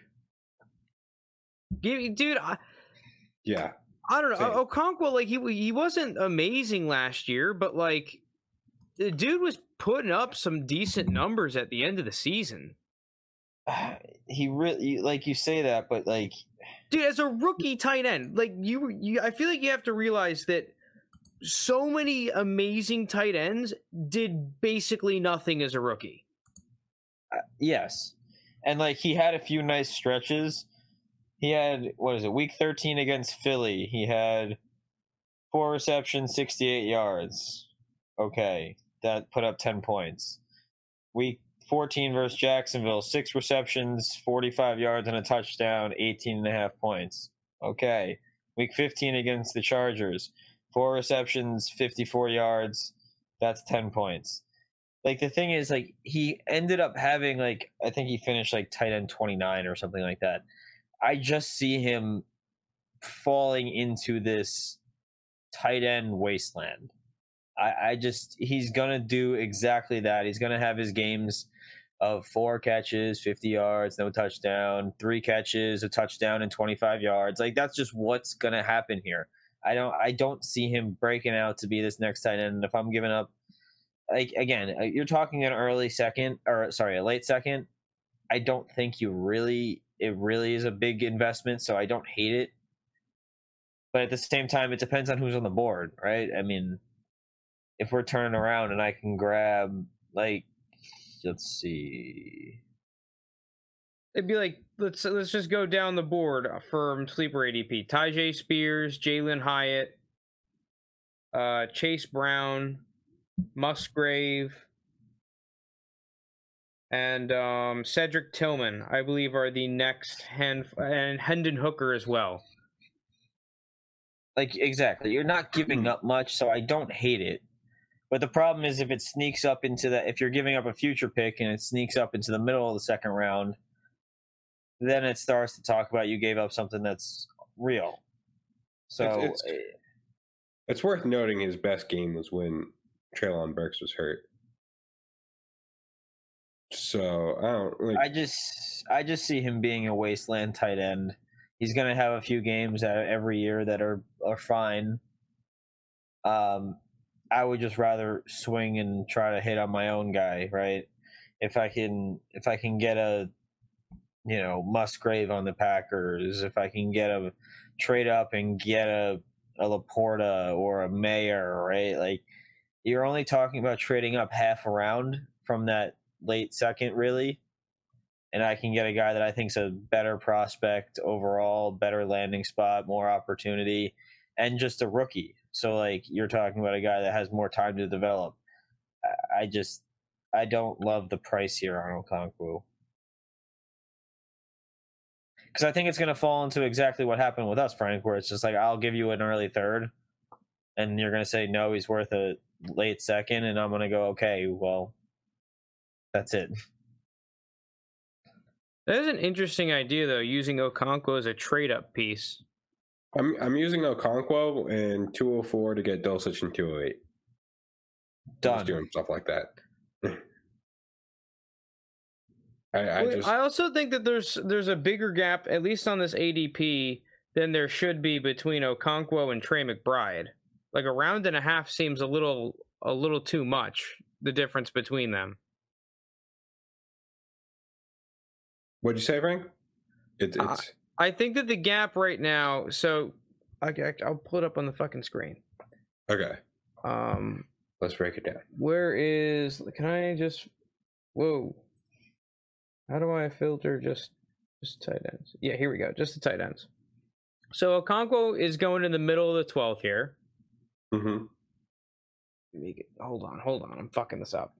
Dude, yeah. I don't know. Same. Okonkwo, he wasn't amazing last year, but the dude was putting up some decent numbers at the end of the season. He really, you say that, but dude, as a rookie tight end, I feel like you have to realize that so many amazing tight ends did basically nothing as a rookie. Yes, and he had a few nice stretches. He had, week 13 against Philly. He had 4 receptions, 68 yards. Okay, that put up 10 points. Week 14 versus Jacksonville, 6 receptions, 45 yards and a touchdown, 18.5 points. Okay. Week 15 against the Chargers, 4 receptions, 54 yards. That's 10 points. Like, the thing is, like, he ended up having, like, I think he finished like tight end 29 or something like that. I just see him falling into this tight end wasteland. He's going to do exactly that. He's going to have his games of 4 catches, 50 yards, no touchdown, 3 catches, a touchdown, and 25 yards. Like, that's just what's going to happen here. I don't see him breaking out to be this next tight end. And if I'm giving up, like, again, you're talking a late second. I don't think it really is a big investment, so I don't hate it. But at the same time, it depends on who's on the board, right? I mean, if we're turning around and I can grab, like, let's see. It'd be like, let's just go down the board from sleeper ADP. Tyjae Spears, Jalen Hyatt, Chase Brown, Musgrave, and Cedric Tillman, I believe, are the next and Hendon Hooker as well. Like, exactly. You're not giving up much, so I don't hate it. But the problem is if it sneaks up into if you're giving up a future pick and it sneaks up into the middle of the second round, then it starts to talk about you gave up something that's real. So it's worth noting his best game was when Treylon Burks was hurt. So I don't really... I just see him being a wasteland tight end. He's going to have a few games every year that are fine. I would just rather swing and try to hit on my own guy, right? If I can get a, Musgrave on the Packers, if I can get a trade up and get a Laporta or a Mayer, right? Like, you're only talking about trading up half a round from that late second, really. And I can get a guy that I think is a better prospect overall, better landing spot, more opportunity, and just a rookie. So, like, you're talking about a guy that has more time to develop. I don't love the price here on Okonkwo. Because I think it's going to fall into exactly what happened with us, Frank, where it's just like, I'll give you an early third, and you're going to say, no, he's worth a late second, and I'm going to go, okay, well, that's it. That is an interesting idea, though, using Okonkwo as a trade-up piece. I'm using Okonkwo and 204 to get Dulcich in 208. Done. Just doing stuff like that. I also think that there's a bigger gap, at least on this ADP, than there should be between Okonkwo and Trey McBride. Like, a round and a half seems a little too much, the difference between them. What'd you say, Frank? It's I think that the gap right now, so I'll pull it up on the fucking screen. Okay. Let's break it down. Can I just, whoa. How do I filter just tight ends? Yeah, here we go. Just the tight ends. So Okonkwo is going in the middle of the 12th here. Mm-hmm. Hold on. I'm fucking this up.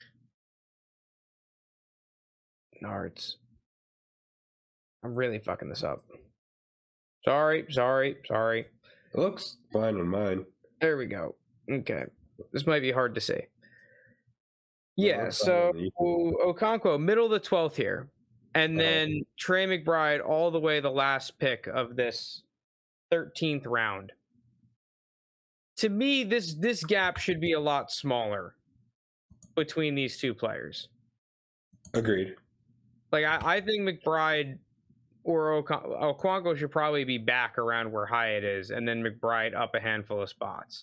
Nards. I'm really fucking this up. Sorry. It looks fine on mine. There we go. Okay. This might be hard to say. Yeah, so Okonkwo, middle of the 12th here. And then Trey McBride all the way the last pick of this 13th round. To me, this gap should be a lot smaller between these two players. Agreed. Like, I think McBride or Okonkwo should probably be back around where Hyatt is, and then McBride up a handful of spots.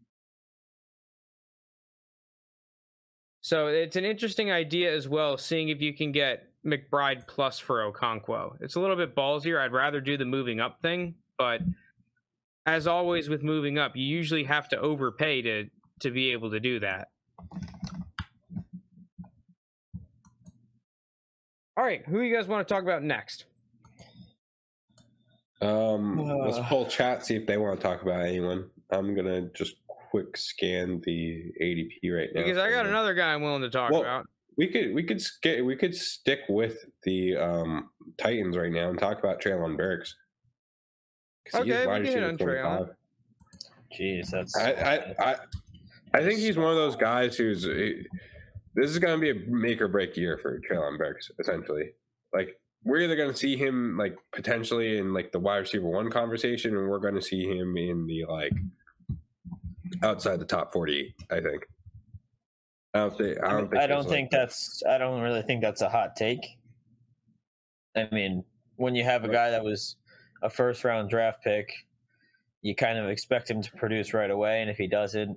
So it's an interesting idea as well, seeing if you can get McBride plus for Okonkwo. It's a little bit ballsier. I'd rather do the moving up thing, but as always with moving up, you usually have to overpay to be able to do that. All right, who you guys want to talk about next? Let's pull chat, see if they want to talk about anyone. I'm gonna just quick scan the ADP right now. Because I got another guy I'm willing to talk about. we could stick with the Titans right now and talk about Treylon Burks. Okay, we can hit on Treylon. Jeez, that's. I think he's one of those guys who's. This is going to be a make or break year for Treylon Burks, essentially. Like, we're either going to see him like potentially in like the wide receiver 1 conversation, and we're going to see him in the like outside the top 48. I think. I don't really think that's a hot take. I mean, when you have a guy that was a first round draft pick, you kind of expect him to produce right away, and if he doesn't,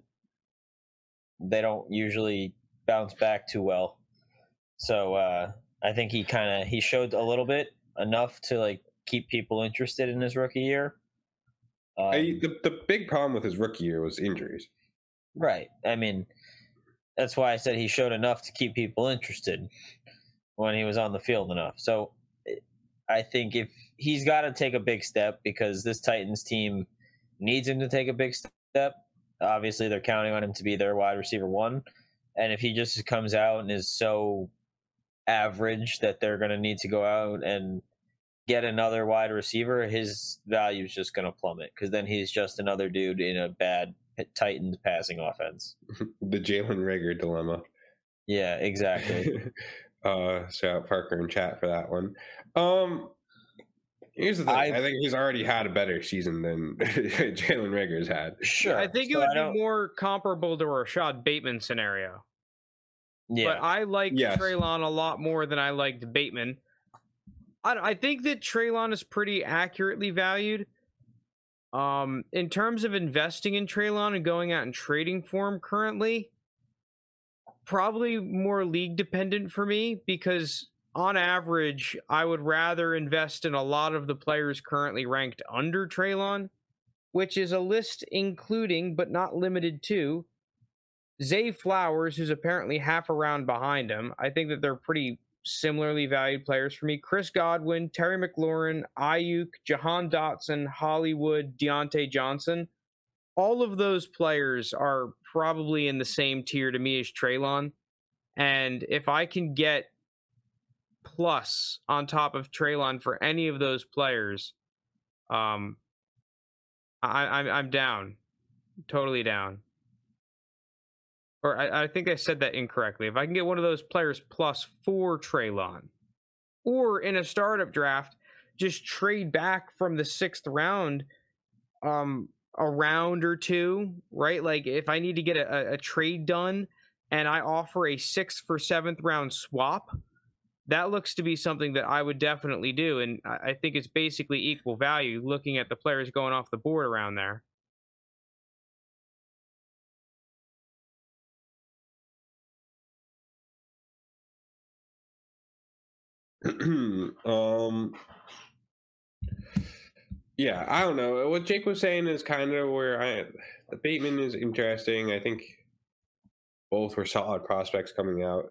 they don't usually bounce back too well. So I think he showed a little bit, enough to like keep people interested in his rookie year. The big problem with his rookie year was injuries. Right. I mean, that's why I said he showed enough to keep people interested when he was on the field enough. So I think if he's got to take a big step, because this Titans team needs him to take a big step. Obviously, they're counting on him to be their wide receiver 1. And if he just comes out and is so average that they're going to need to go out and get another wide receiver, his value is just going to plummet, because then he's just another dude in a bad Titans passing offense. The Jalen Reagor dilemma. Yeah, exactly. Shout out Parker in chat for that one. Here's the thing. I think he's already had a better season than Jalen Reagor's had. Sure. I think it would be more comparable to a Rashad Bateman scenario. Yeah. But I liked Treylon a lot more than I liked Bateman. I think that Treylon is pretty accurately valued. In terms of investing in Treylon and going out and trading for him currently, probably more league dependent for me, because on average, I would rather invest in a lot of the players currently ranked under Treylon, which is a list including, but not limited to, Zay Flowers, who's apparently half a round behind him. I think that they're pretty similarly valued players for me. Chris Godwin, Terry McLaurin, Ayuk, Jahan Dotson, Hollywood, Deontay Johnson. All of those players are probably in the same tier to me as Treylon. And if I can get plus on top of Treylon for any of those players, I'm down. Totally down. Or I think I said that incorrectly. If I can get one of those players plus for Treylon, or in a startup draft, just trade back from the 6th round, a round or two, right? Like if I need to get a trade done and I offer a 6th for 7th round swap, that looks to be something that I would definitely do. And I think it's basically equal value looking at the players going off the board around there. Yeah, I don't know. What Jake was saying is kind of where the Bateman is interesting. I think both were solid prospects coming out.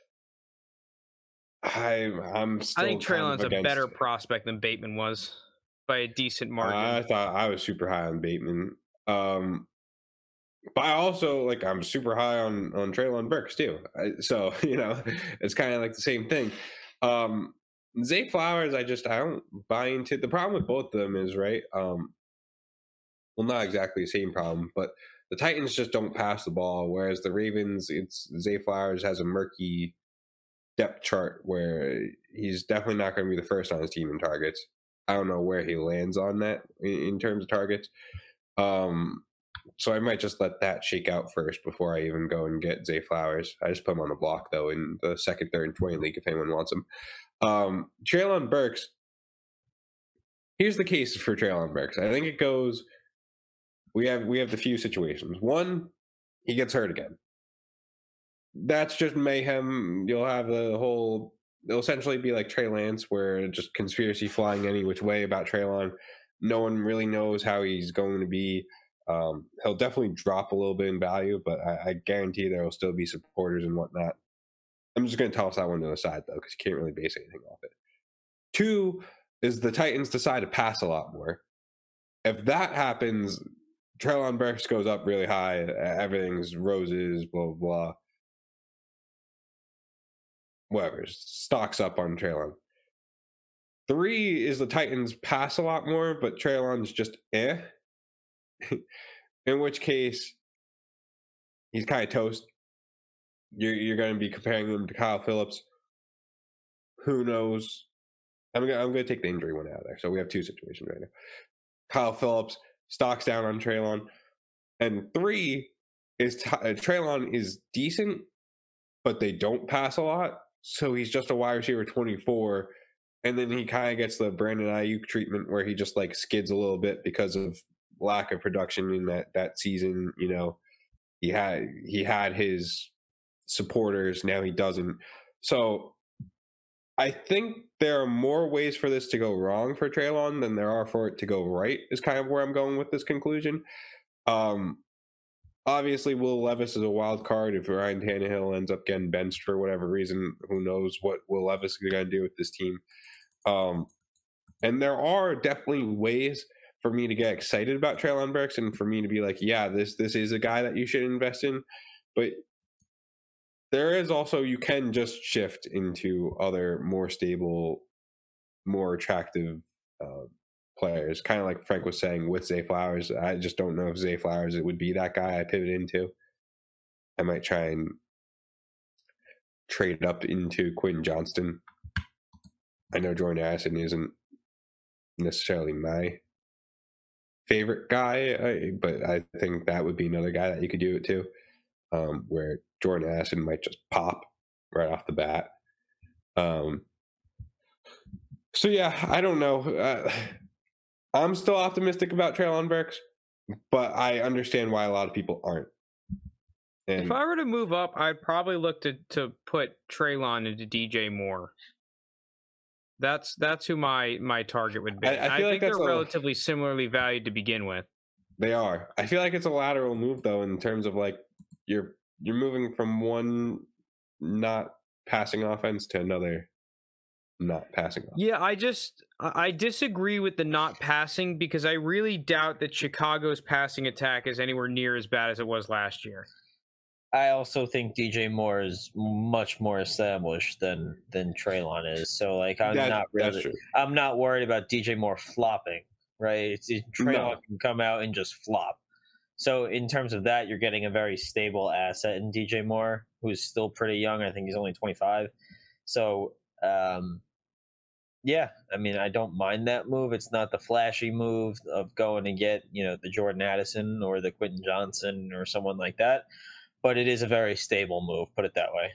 I'm still I think Treylon's a better prospect than Bateman was by a decent margin. I thought I was super high on Bateman. But I also I'm super high on Treylon Burks too. So, it's kind of like the same thing. Zay Flowers, I don't buy into. The problem with both of them is, right? Well, not exactly the same problem, but the Titans just don't pass the ball, whereas the Ravens, Zay Flowers has a murky depth chart where he's definitely not going to be the first on his team in targets. I don't know where he lands on that in terms of targets. So I might just let that shake out first before I even go and get Zay Flowers. I just put him on the block, though, in the 2nd, 3rd, and 20 league if anyone wants him. Treylon Burks. Here's the case for Treylon Burks. I think it goes. We have the few situations. One, he gets hurt again. That's just mayhem. You'll have the whole. It'll essentially be like Trey Lance, where just conspiracy flying any which way about Treylon. No one really knows how he's going to be. He'll definitely drop a little bit in value, but I guarantee there will still be supporters and whatnot. I'm just going to toss that one to the side, though, because you can't really base anything off it. 2 is the Titans decide to pass a lot more. If that happens, Treylon Burks goes up really high. Everything's roses, blah, blah, blah. whatever, stocks up on Treylon. 3 is the Titans pass a lot more, but Treylon's just in which case he's kind of toast. You're going to be comparing him to Kyle Phillips. Who knows? I'm going to take the injury one out of there. So we have 2 situations right now. Kyle Phillips, stocks down on Treylon. And 3 is Treylon is decent, but they don't pass a lot. So he's just a wide receiver 24. And then he kind of gets the Brandon Ayuk treatment where he just like skids a little bit because of lack of production in that season. You know, he had his supporters, now he doesn't. So I think there are more ways for this to go wrong for Treylon than there are for it to go right, is kind of where I'm going with this conclusion. Obviously, Will Levis is a wild card. If Ryan Tannehill ends up getting benched for whatever reason, who knows what Will Levis is going to do with this team. And there are definitely ways for me to get excited about Treylon Burks and for me to be like, yeah, this is a guy that you should invest in. But there is also, you can just shift into other more stable, more attractive players, kind of like Frank was saying with Zay Flowers. I just don't know if Zay Flowers would be that guy I pivot into. I might try and trade up into Quentin Johnston. I know Jordan Addison isn't necessarily my favorite guy, but I think that would be another guy that you could do it to, where Jordan Addison might just pop right off the bat. So yeah, I don't know. I'm still optimistic about Treylon Burks, but I understand why a lot of people aren't. And if I were to move up, I'd probably look to put Treylon into DJ Moore. That's who my target would be. I think they're relatively similarly valued to begin with. They are. I feel like it's a lateral move though, in terms of like you're moving from one not passing offense to another not passing offense. Yeah, I disagree with the not passing because I really doubt that Chicago's passing attack is anywhere near as bad as it was last year. I also think DJ Moore is much more established than Treylon is. So like I'm not worried about DJ Moore flopping, right? Treylon can come out and just flop. So in terms of that, you're getting a very stable asset in DJ Moore, who's still pretty young. I think he's only 25. So yeah, I mean, I don't mind that move. It's not the flashy move of going to get, the Jordan Addison or the Quentin Johnson or someone like that. But it is a very stable move, put it that way.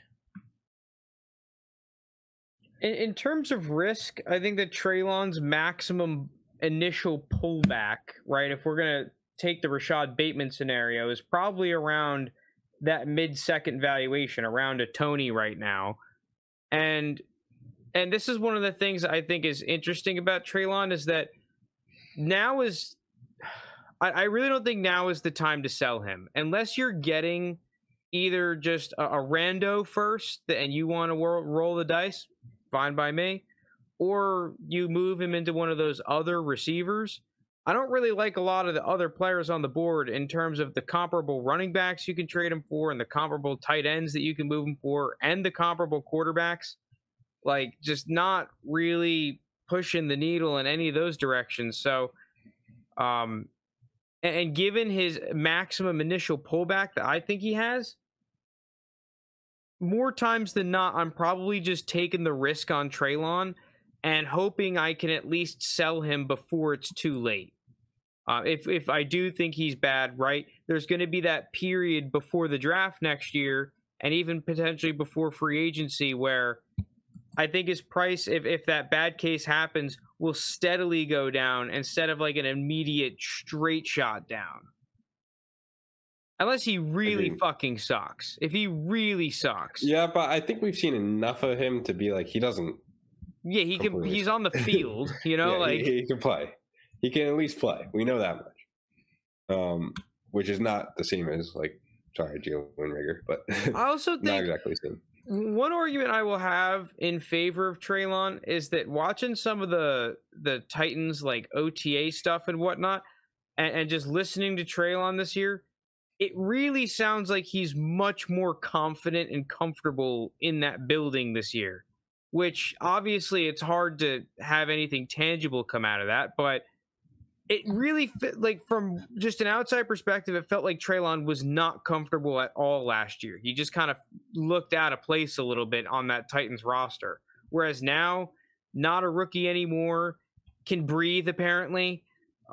In terms of risk, I think that Treylon's maximum initial pullback, right, if we're going to take the Rashad Bateman scenario, is probably around that mid-second valuation, around a Tony right now. And this is one of the things I think is interesting about Treylon is that now is... I really don't think now is the time to sell him. Unless you're getting either just a rando first and you want to roll the dice, fine by me, or you move him into one of those other receivers. I don't really like a lot of the other players on the board in terms of the comparable running backs you can trade him for and the comparable tight ends that you can move him for and the comparable quarterbacks. Like, just not really pushing the needle in any of those directions. So, and given his maximum initial pullback that I think he has, more times than not, I'm probably just taking the risk on Treylon and hoping I can at least sell him before it's too late. If I do think he's bad, right, there's going to be that period before the draft next year and even potentially before free agency where I think his price, if that bad case happens, will steadily go down instead of like an immediate straight shot down. Unless he really fucking sucks. If he really sucks. Yeah, but I think we've seen enough of him to be like, he doesn't. Yeah, he can. He's on the field, yeah, he can play. He can at least play. We know that much. Which is not the same as Gio Winriger, but I also think not exactly the same. One argument I will have in favor of Treylon is that watching some of the Titans OTA stuff and whatnot, and just listening to Treylon this year, it really sounds like he's much more confident and comfortable in that building this year, which obviously it's hard to have anything tangible come out of that, but it really like from just an outside perspective, it felt like Treylon was not comfortable at all last year. He just kind of looked out of place a little bit on that Titans roster. Whereas now, not a rookie anymore, can breathe apparently,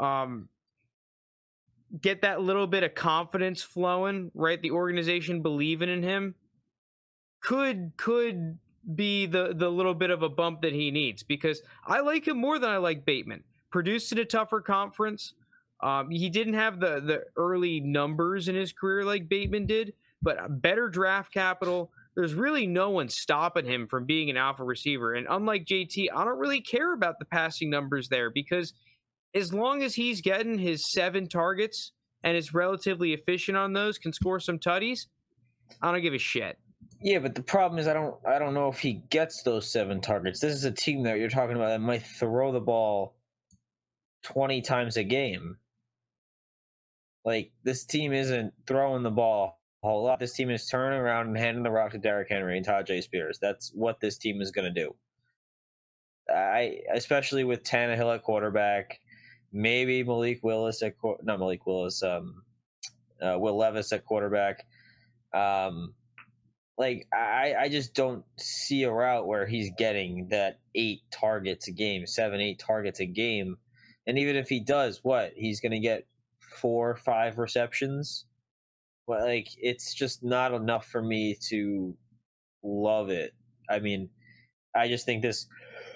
get that little bit of confidence flowing, right? The organization believing in him could be the little bit of a bump that he needs, because I like him more than I like Bateman. Produced in a tougher conference. He didn't have the early numbers in his career like Bateman did, but better draft capital. There's really no one stopping him from being an alpha receiver. And unlike JT, I don't really care about the passing numbers there, because as long as he's getting his 7 targets and is relatively efficient on those, can score some tutties, I don't give a shit. Yeah, but the problem is I don't know if he gets those 7 targets. This is a team that you're talking about that might throw the ball 20 times a game. Like, this team isn't throwing the ball a whole lot. This team is turning around and handing the rock to Derrick Henry and Tajay Spears. That's what this team is going to do. Especially with Tannehill at quarterback, maybe Will Levis at quarterback. I just don't see a route where he's getting that 8 targets a game, 7-8 targets a game. And even if he does, he's going to get 4 or 5 receptions. Well, like, it's just not enough for me to love it. I mean, I just think this.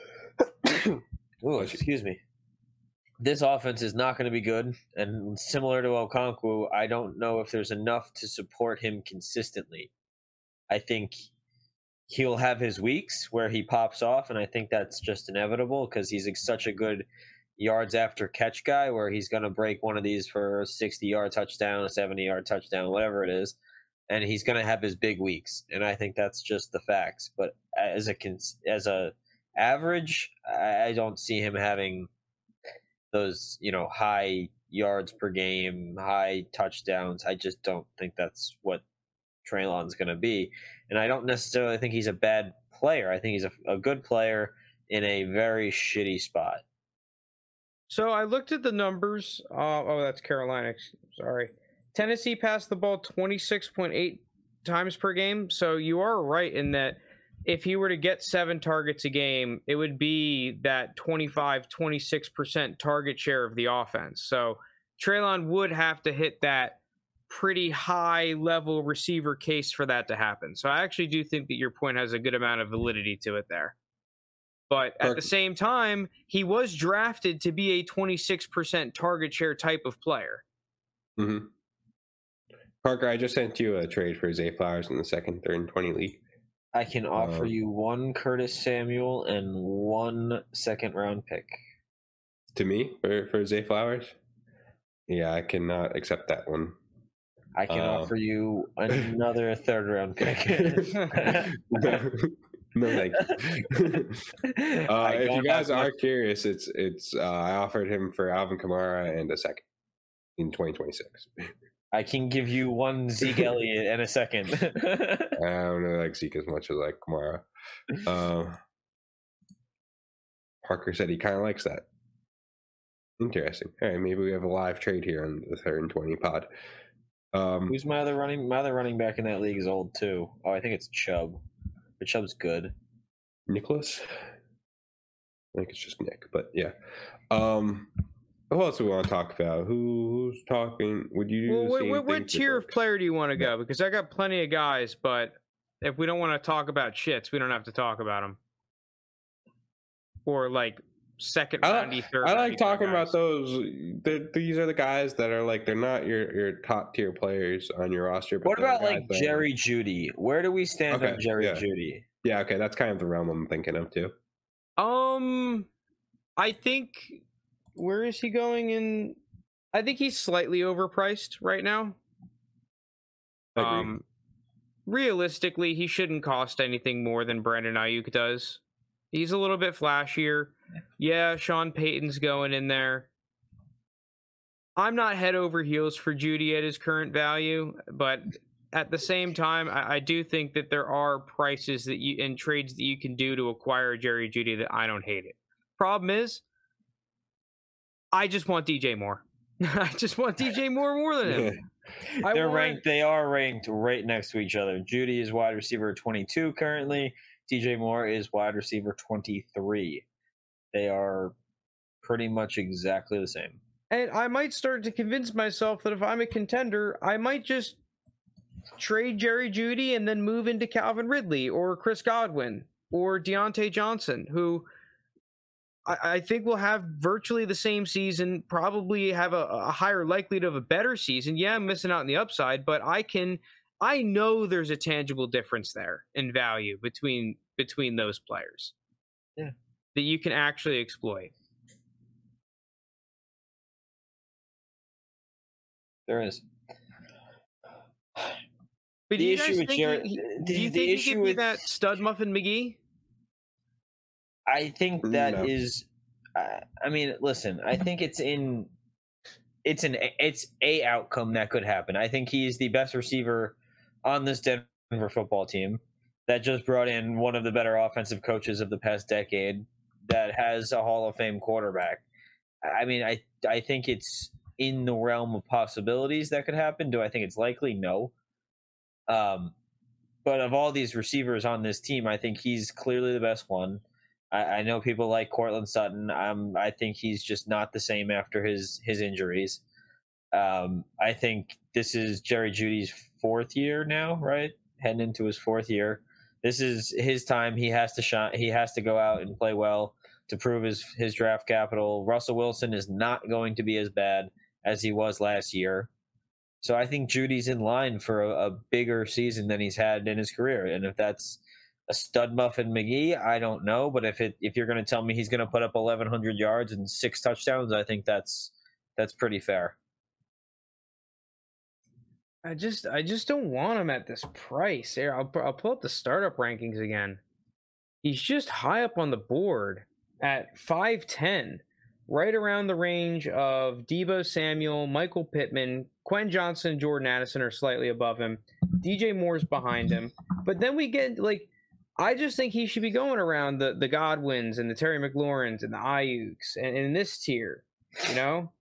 Excuse me. This offense is not going to be good, and similar to Okonkwo, I don't know if there's enough to support him consistently. I think he'll have his weeks where he pops off, and I think that's just inevitable because he's such a good yards after catch guy where he's going to break one of these for a 60-yard touchdown, a 70-yard touchdown, whatever it is, and he's going to have his big weeks, and I think that's just the facts. But as a average, I don't see him having those, high yards per game, high touchdowns. I just don't think that's what Treylon's going to be. And I don't necessarily think he's a bad player. I think he's a good player in a very shitty spot. So I looked at the numbers. That's Carolina. Sorry. Tennessee passed the ball 26.8 times per game. So you are right in that if he were to get 7 targets a game, it would be that 25-26% target share of the offense. So Treylon would have to hit that pretty high level receiver case for that to happen. So I actually do think that your point has a good amount of validity to it there. But at the same time, he was drafted to be a 26% target share type of player. Mm-hmm. Parker, I just sent you a trade for Zay Flowers in the 2nd, 3rd, and 20 league. I can offer you 1 Curtis Samuel and 1 second-round pick. To me, for Zay Flowers? Yeah, I cannot accept that one. I can offer you another 3rd-round pick. No, thank you. If you guys are curious, it's I offered him for Alvin Kamara and a 2nd in 2026. I can give you 1 Zeke Elliott and a 2nd. I don't really like Zeke as much as I like Kamara. Parker said he kind of likes that. Interesting. All right, maybe we have a live trade here on the 3rd and 20 pod. Who's my other running back in that league is old too. Oh, I think it's Chubb. But Chubb's good. Nicholas? I think it's just Nick, but yeah. Who else do we want to talk about? Who's talking? Would you do what tier of player do you want to go? Because I got plenty of guys, but if we don't want to talk about shits, we don't have to talk about them. Or like second roundy, third. I like talking about those. These are the guys that are like, they're not your top tier players on your roster. But what about like Jerry Jeudy? Where do we stand on Jerry Jeudy? Yeah, okay, that's kind of the realm I'm thinking of too. I think, where is he going in? I think he's slightly overpriced right now. Realistically, he shouldn't cost anything more than Brandon Ayuk does. He's a little bit flashier. Yeah, Sean Payton's going in there. I'm not head over heels for Jeudy at his current value, but at the same time, I do think that there are prices that you and trades that you can do to acquire Jerry Jeudy that I don't hate it. Problem is, I just want DJ Moore. I just want DJ Moore more than him. They are ranked right next to each other. Jeudy is wide receiver 22 currently. DJ Moore is wide receiver 23. They are pretty much exactly the same. And I might start to convince myself that if I'm a contender, I might just trade Jerry Jeudy and then move into Calvin Ridley or Chris Godwin or Deontay Johnson, who I think will have virtually the same season, probably have a higher likelihood of a better season. Yeah, I'm missing out on the upside, but I know there's a tangible difference there in value between those players. Yeah. That you can actually exploit. There is. But do you think he could be that stud Muffin McGee? I think that is. I mean, listen. I think it's a outcome that could happen. I think he's the best receiver on this Denver football team that just brought in one of the better offensive coaches of the past decade that has a Hall of Fame quarterback. I mean, I think it's in the realm of possibilities that could happen. Do I think it's likely? No. But of all these receivers on this team, I think he's clearly the best one. I know people like Courtland Sutton. I think he's just not the same after his injuries. I think this is Jerry Jeudy's 4th year now, right? Heading into his 4th year. This is his time. He has to shine. He has to go out and play well to prove his draft capital. Russell Wilson is not going to be as bad as he was last year. So I think Judy's in line for a bigger season than he's had in his career. And if that's a stud Muffin McGee, I don't know. But if you're going to tell me he's going to put up 1,100 yards and 6 touchdowns, I think that's pretty fair. I just don't want him at this price. Here, I'll pull up the startup rankings again. He's just high up on the board at 5'10", right around the range of Deebo Samuel, Michael Pittman, Quentin Johnson, Jordan Addison are slightly above him. DJ Moore's behind him. But then we get, I just think he should be going around the Godwins and the Terry McLaurins and the Ayuks and in this tier, you know?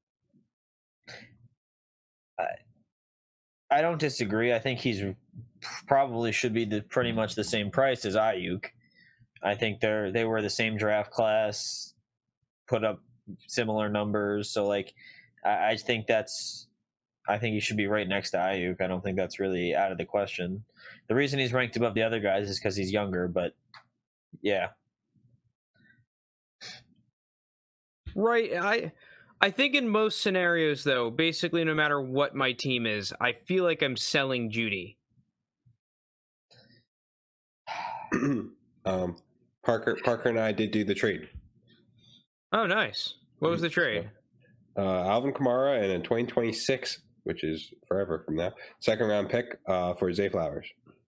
I don't disagree. I think he's probably should be pretty much the same price as Ayuk. I think they were the same draft class, put up similar numbers. So I think he should be right next to Ayuk. I don't think that's really out of the question. The reason he's ranked above the other guys is because he's younger, but yeah. Right. I think in most scenarios, though, basically no matter what my team is, I feel like I'm selling Jeudy. Parker and I did do the trade. Oh, nice. What was the trade? Alvin Kamara and a 2026, which is forever from now, 2nd round pick for Zay Flowers.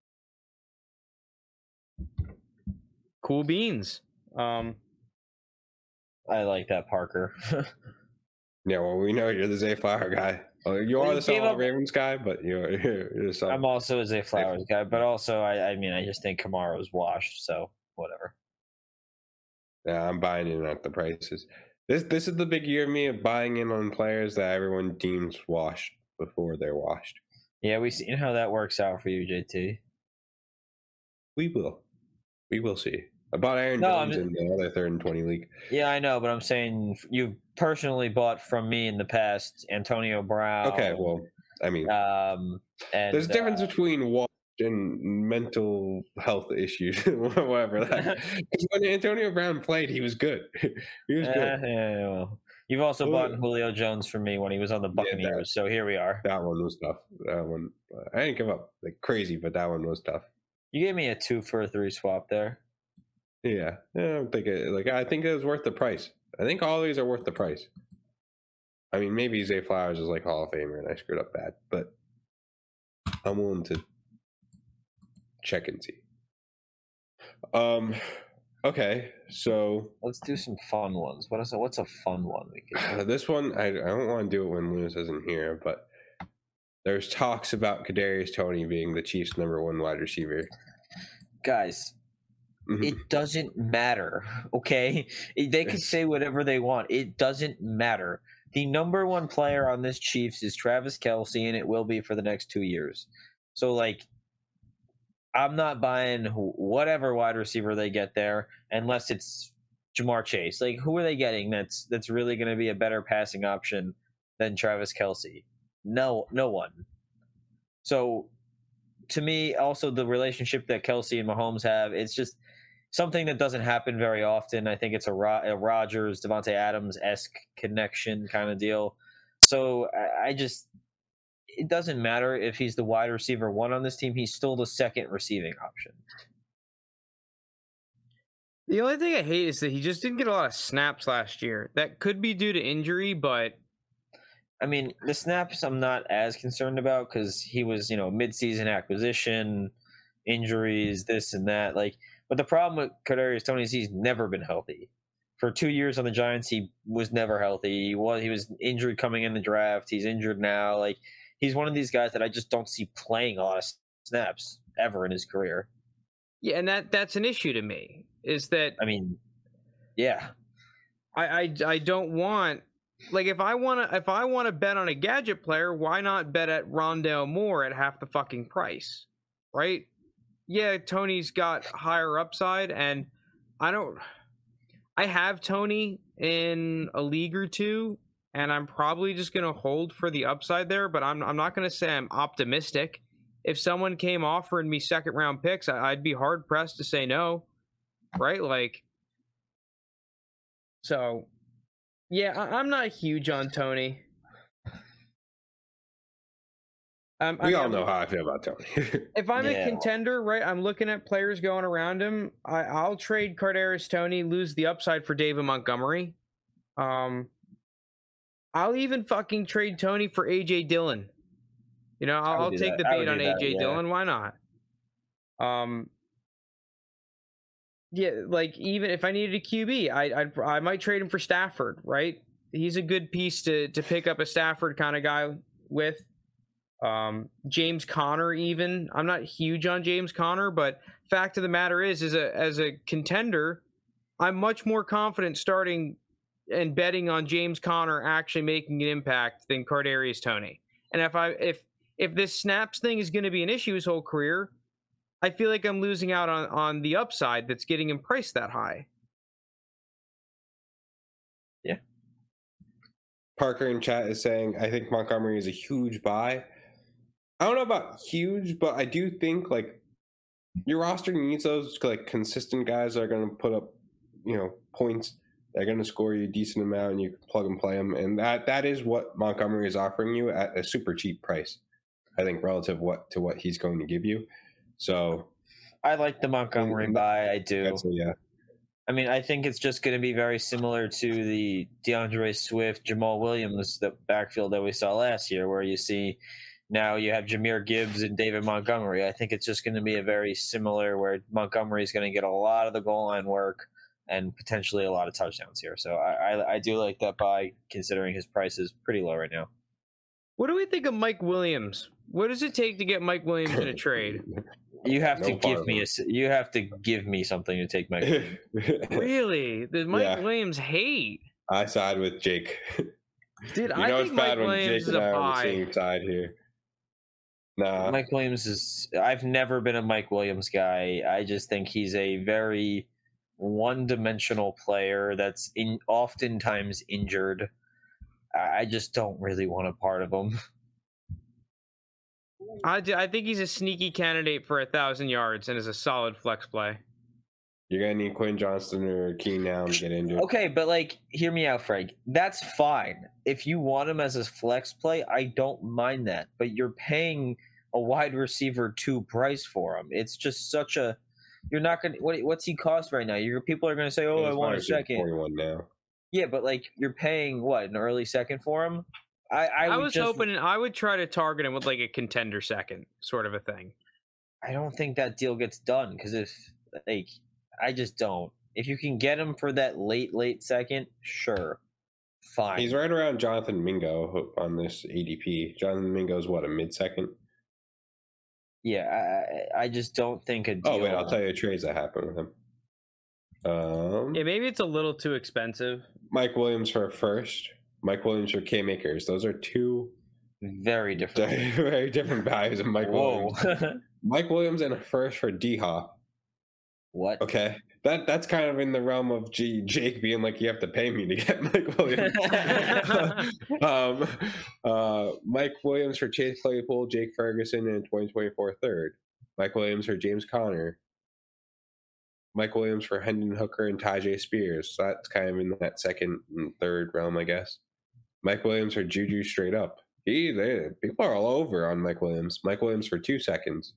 Cool beans. I like that, Parker. Yeah, well, we know you're the Zay Flower guy. You are the Solid Ravens guy, but you're the I'm also a Zay Flowers guy, but also I just think Kamara's washed, so whatever. Yeah, I'm buying in at the prices. This is the big year of me of buying in on players that everyone deems washed before they're washed. Yeah, we've seen how that works out for you, JT. We will see. I bought Aaron Jones in the other 3rd and 20 league. Yeah, I know, but I'm saying you personally bought from me in the past Antonio Brown. Okay, well, I mean, there's a difference between washed and mental health issues, whatever. When Antonio Brown played, he was good. He was good. Yeah, well, you've also bought Julio Jones for me when he was on the Buccaneers, so here we are. That one was tough. That one, I didn't give up like crazy, but that one was tough. You gave me a 2 for a 3 swap there. Yeah, I think I think it was worth the price. I think all these are worth the price. I mean, maybe Zay Flowers is like Hall of Famer, and I screwed up bad, but I'm willing to check and see. Okay, so Let's do some fun ones. What's a fun one we could? this one I don't want to do it when Lunas isn't here, but there's talks about Kadarius Toney being the Chiefs' #1 wide receiver. Guys, Mhm. it doesn't matter. Okay, they can say whatever they want. It doesn't matter. The #1 player on this Chiefs is Travis Kelce, and it will be for the next 2 years. So, like, I'm not buying whatever wide receiver they get there unless it's Jamar Chase. Like, who are they getting that's really going to be a better passing option than Travis Kelce? No one. So, to me, also the relationship that Kelce and Mahomes have, it's just something that doesn't happen very often. I think it's a Rodgers, Devontae Adams-esque connection kind of deal. So I just, it doesn't matter if he's the wide receiver 1 on this team. He's still the second receiving option. The only thing I hate is that he just didn't get a lot of snaps last year. That could be due to injury, but I mean, the snaps I'm not as concerned about because he was, mid-season acquisition, injuries, this and that. Like, but the problem with Kadarius Toney is he's never been healthy. For 2 years on the Giants, he was never healthy. He was injured coming in the draft. He's injured now. Like, he's one of these guys that I just don't see playing a lot of snaps ever in his career. yeah, and that's an issue to me. Is that I mean, yeah, I don't want, like, if I want to bet on a gadget player, why not bet at Rondale Moore at half the fucking price, right? Yeah, Tony's got higher upside, and I have Tony in a league or two, and I'm probably just going to hold for the upside there, but I'm not going to say I'm optimistic. If someone came offering me second round picks, I'd be hard pressed to say no, right? Like, so yeah, I'm not huge on Tony. We all know how I feel about Toney. If I'm a contender, right, I'm looking at players going around him. I'll trade Kadarius Toney, lose the upside for David Montgomery. I'll even fucking trade Toney for AJ Dillon. I'll take the bait on AJ Dillon. Why not? Yeah, like, even if I needed a QB, I might trade him for Stafford, right? He's a good piece to pick up a Stafford kind of guy with. James Conner, even. I'm not huge on James Conner, but fact of the matter is as a contender, I'm much more confident starting and betting on James Conner actually making an impact than Kadarius Toney. And if this snaps thing is going to be an issue his whole career, I feel like I'm losing out on the upside that's getting him priced that high. Yeah. Parker in chat is saying, I think Montgomery is a huge buy. I don't know about huge, but I do think, like, your roster needs those, like, consistent guys that are going to put up, points. They're going to score you a decent amount, and you can plug and play them. And that is what Montgomery is offering you at a super cheap price, I think, relative to what he's going to give you. So I like the Montgomery buy. I do. Yeah. I mean, I think it's just going to be very similar to the DeAndre Swift, Jamal Williams, the backfield that we saw last year, where you see now you have Jahmyr Gibbs and David Montgomery. I think it's just going to be a very similar where Montgomery is going to get a lot of the goal line work and potentially a lot of touchdowns here. So I do like that buy, considering his price is pretty low right now. What do we think of Mike Williams? What does it take to get Mike Williams in a trade? You have to give me something to take Mike Williams. Really? Does Mike Williams hate? I side with Jake. Dude, I think Mike Williams is a buy. On the same side here. Nah. Mike Williams is... I've never been a Mike Williams guy. I just think he's a very one-dimensional player that's oftentimes injured. I just don't really want a part of him. I think he's a sneaky candidate for 1,000 yards and is a solid flex play. You're going to need Quinn Johnston or Keenan Allen to get into it. Okay, but, like, hear me out, Frank. That's fine. If you want him as a flex play, I don't mind that. But you're paying a wide receiver 2 price for him. It's just such a... You're not going to... What's he cost right now? People are going to say, oh, I want a second. 41 now. Yeah, but, like, you're paying, what, an early second for him? I was hoping I would try to target him with, like, a contender second sort of a thing. I don't think that deal gets done because if, like... I just don't. If you can get him for that late second, sure, fine. He's right around Jonathan Mingo on this ADP. Jonathan Mingo's what, a mid-second? Yeah, I just don't think a deal. Oh wait, I'll tell you trades that happened with him. Yeah, maybe it's a little too expensive. Mike Williams for a first. Mike Williams for Cam Akers. Those are two very different values of Mike Williams. Mike Williams and a first for D-Hop. What? Okay, that's kind of in the realm of Jake being like, you have to pay me to get Mike Williams. Mike Williams for Chase Claypool, Jake Ferguson, and 2024 third. Mike Williams for James Conner. Mike Williams for Hendon Hooker and Tyjae Spears. So that's kind of in that second and third realm, I guess. Mike Williams for Juju straight up. People are all over on Mike Williams. Mike Williams for 2 seconds.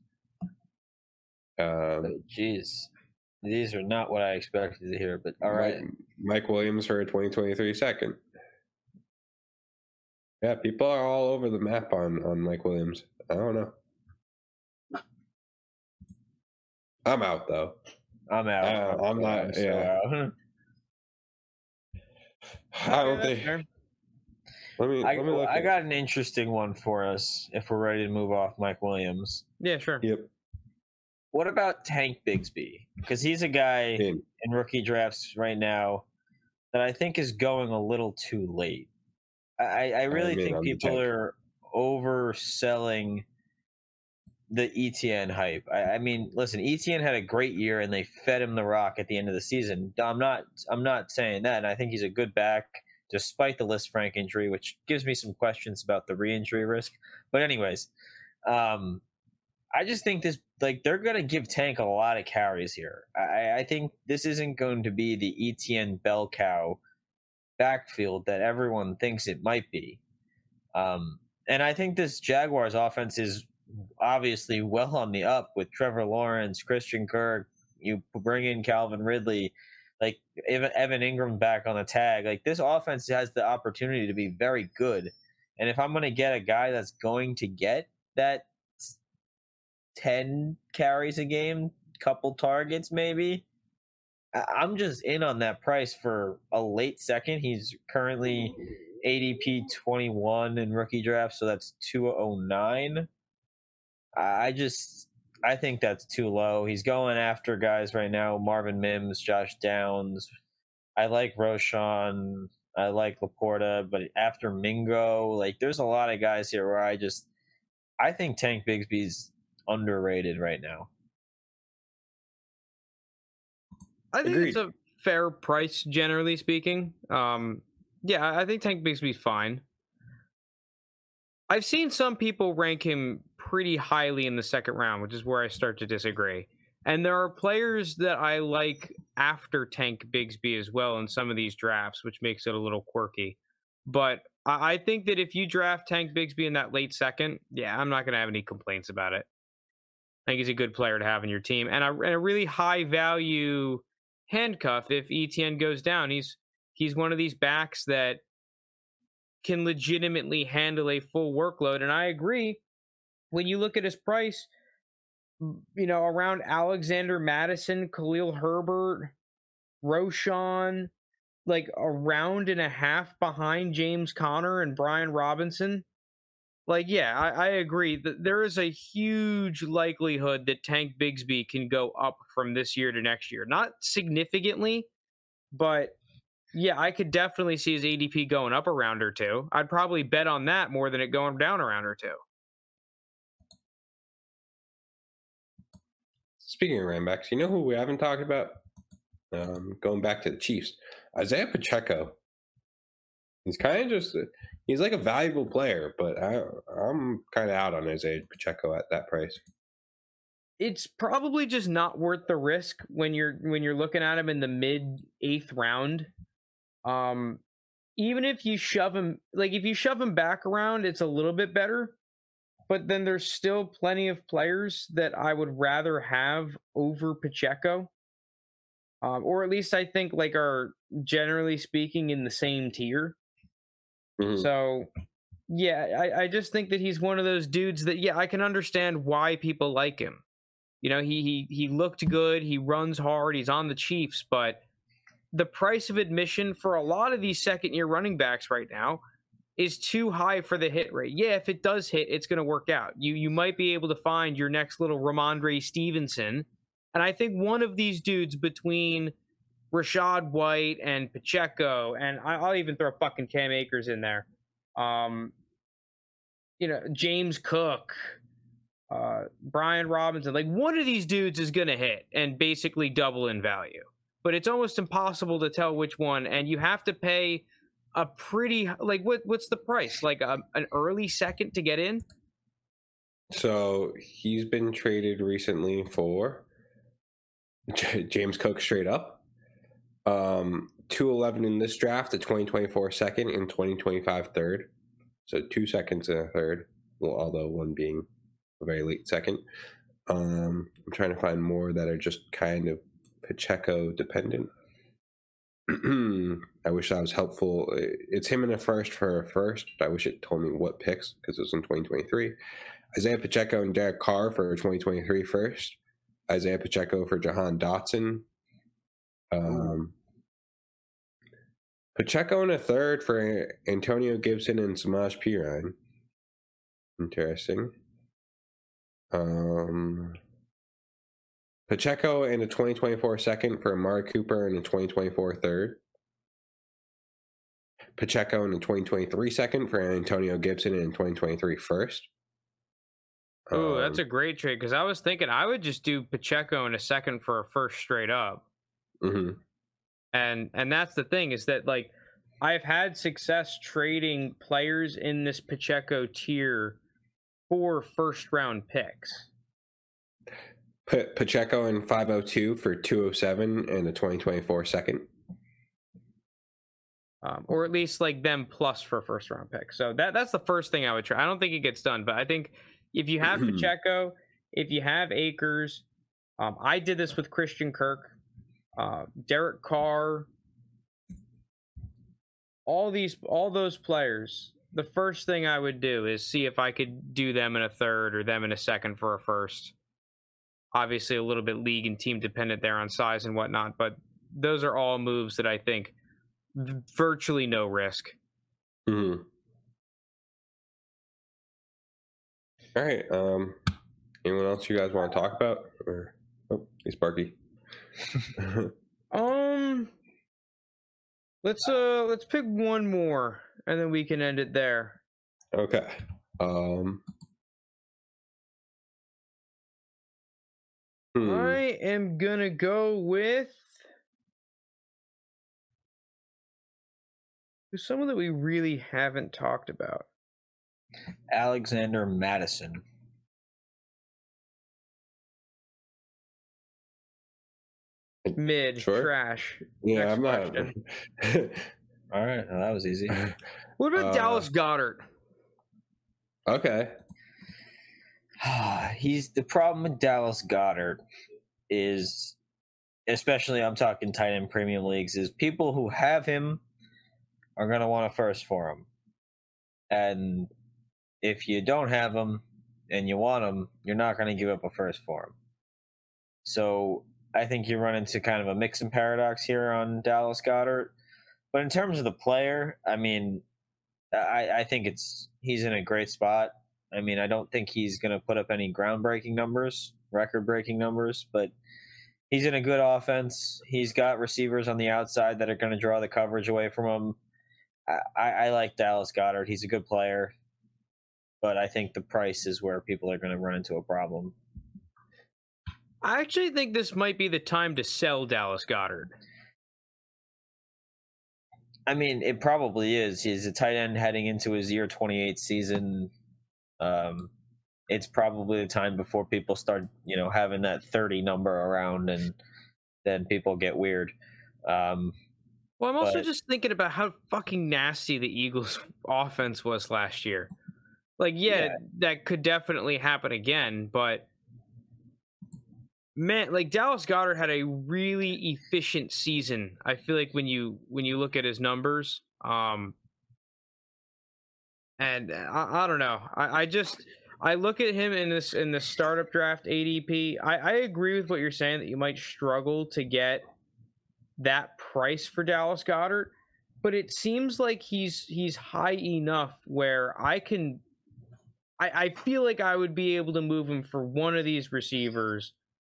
Jeez. These are not what I expected to hear, but all right. Mike Williams for a 2023 second. Yeah, people are all over the map on Mike Williams. I don't know. I'm out, though. I'm out. I'm not. Yeah. Out. I don't think. Let me look. I got an interesting one for us if we're ready to move off Mike Williams. Yeah, sure. Yep. What about Tank Bigsby? Because he's a guy in rookie drafts right now that I think is going a little too late. I really think people are overselling the ETN hype. I mean, listen, ETN had a great year and they fed him the rock at the end of the season. I'm not saying that, and I think he's a good back despite the Lisfranc injury, which gives me some questions about the re-injury risk. But anyways, I just think they're going to give Tank a lot of carries here. I think this isn't going to be the ETN bell cow backfield that everyone thinks it might be. And I think this Jaguars offense is obviously well on the up with Trevor Lawrence, Christian Kirk. You bring in Calvin Ridley, like Evan Ingram back on the tag. Like, this offense has the opportunity to be very good. And if I'm going to get a guy that's going to get that 10 carries a game, couple targets maybe, I'm just in on that price for a late second. He's currently ADP 21 in rookie draft, so that's 209. I think that's too low. He's going after guys right now: Marvin Mims, Josh Downs. I like Roschon. I like Laporta, but after Mingo, like, there's a lot of guys here where I think Tank Bigsby's underrated right now. I think It's a fair price, generally speaking. Yeah, I think Tank Bigsby's fine. I've seen some people rank him pretty highly in the second round, which is where I start to disagree. And there are players that I like after Tank Bigsby as well in some of these drafts, which makes it a little quirky. But I think that if you draft Tank Bigsby in that late second, yeah, I'm not going to have any complaints about it. I think he's a good player to have in your team. And a really high value handcuff if ETN goes down. He's one of these backs that can legitimately handle a full workload. And I agree, when you look at his price, around Alexander Madison, Khalil Herbert, Roschon, like a round and a half behind James Conner and Brian Robinson. Like, yeah, I agree that there is a huge likelihood that Tank Bigsby can go up from this year to next year. Not significantly, but yeah, I could definitely see his ADP going up a round or two. I'd probably bet on that more than it going down a round or two. Speaking of running backs, you know who we haven't talked about? Going back to the Chiefs, Isaiah Pacheco. He's kind of he's like a valuable player, but I'm kind of out on Isaiah Pacheco at that price. It's probably just not worth the risk when you're looking at him in the mid 8th round. Even if you shove him back around, it's a little bit better. But then there's still plenty of players that I would rather have over Pacheco. Or at least I think are generally speaking in the same tier. Mm-hmm. So, yeah, I just think that he's one of those dudes that, yeah, I can understand why people like him. He looked good. He runs hard. He's on the Chiefs, but the price of admission for a lot of these second-year running backs right now is too high for the hit rate. Yeah, if it does hit, it's going to work out. You might be able to find your next little Ramondre Stevenson. And I think one of these dudes between Rachaad White and Pacheco, and I'll even throw fucking Cam Akers in there. James Cook, Brian Robinson, like one of these dudes is going to hit and basically double in value. But it's almost impossible to tell which one, and you have to pay a pretty, like, what's the price? Like an early second to get in? So he's been traded recently for James Cook straight up. 211 in this draft, a 2024 second and 2025 third. So 2 seconds and a third, well, although one being a very late second. I'm trying to find more that are just kind of Pacheco dependent. I wish that was helpful. It's him in a first for a first. I wish it told me what picks because it was in 2023. Isaiah Pacheco and Derek Carr for 2023 first. Isaiah Pacheco for Jahan Dotson. Pacheco in a third for Antonio Gibson and Samaj Piran. Interesting. Pacheco in a 2024 second for Amari Cooper and a 2024 third. Pacheco in a 2023 second for Antonio Gibson and a 2023 first. Oh, that's a great trade because I was thinking I would just do Pacheco in a second for a first straight up. Mm-hmm. And that's the thing is that, like, I've had success trading players in this Pacheco tier for first round picks. Pacheco in 502 for 207 and a 2024 second. Or at least like them plus for first round pick. So that's the first thing I would try. I don't think it gets done, but I think if you have Pacheco, if you have Akers, I did this with Christian Kirk, Derek Carr, all those players. The first thing I would do is see if I could do them in a third or them in a second for a first. Obviously, a little bit league and team dependent there on size and whatnot, but those are all moves that I think virtually no risk. Mm-hmm. All right. Anyone else you guys want to talk about? Or hey, Sparky. Let's pick one more and then we can end it there. Okay. I am gonna go with someone that we really haven't talked about. Alexander Madison. Mid, sure. Trash. Yeah, I'm not. All right, well, that was easy. What about Dallas Goedert? Okay. He's the problem with Dallas Goedert is, especially I'm talking tight end premium leagues, is people who have him are going to want a first for him. And if you don't have him and you want him, you're not going to give up a first for him. So I think you run into kind of a mixing paradox here on Dallas Goedert. But in terms of the player, I mean, I think he's in a great spot. I mean, I don't think he's going to put up any groundbreaking numbers, record-breaking numbers, but he's in a good offense. He's got receivers on the outside that are going to draw the coverage away from him. I like Dallas Goedert. He's a good player, but I think the price is where people are going to run into a problem. I actually think this might be the time to sell Dallas Goedert. I mean, it probably is. He's a tight end heading into his year 28 season. It's probably the time before people start, having that 30 number around, and then people get weird. Well, I'm also just thinking about how fucking nasty the Eagles' offense was last year. Like, yeah, that could definitely happen again, but man, like Dallas Goedert had a really efficient season. I feel like when you look at his numbers, and I don't know. I look at him in the startup draft ADP. I agree with what you're saying that you might struggle to get that price for Dallas Goedert, but it seems like he's high enough where I feel like I would be able to move him for one of these receivers,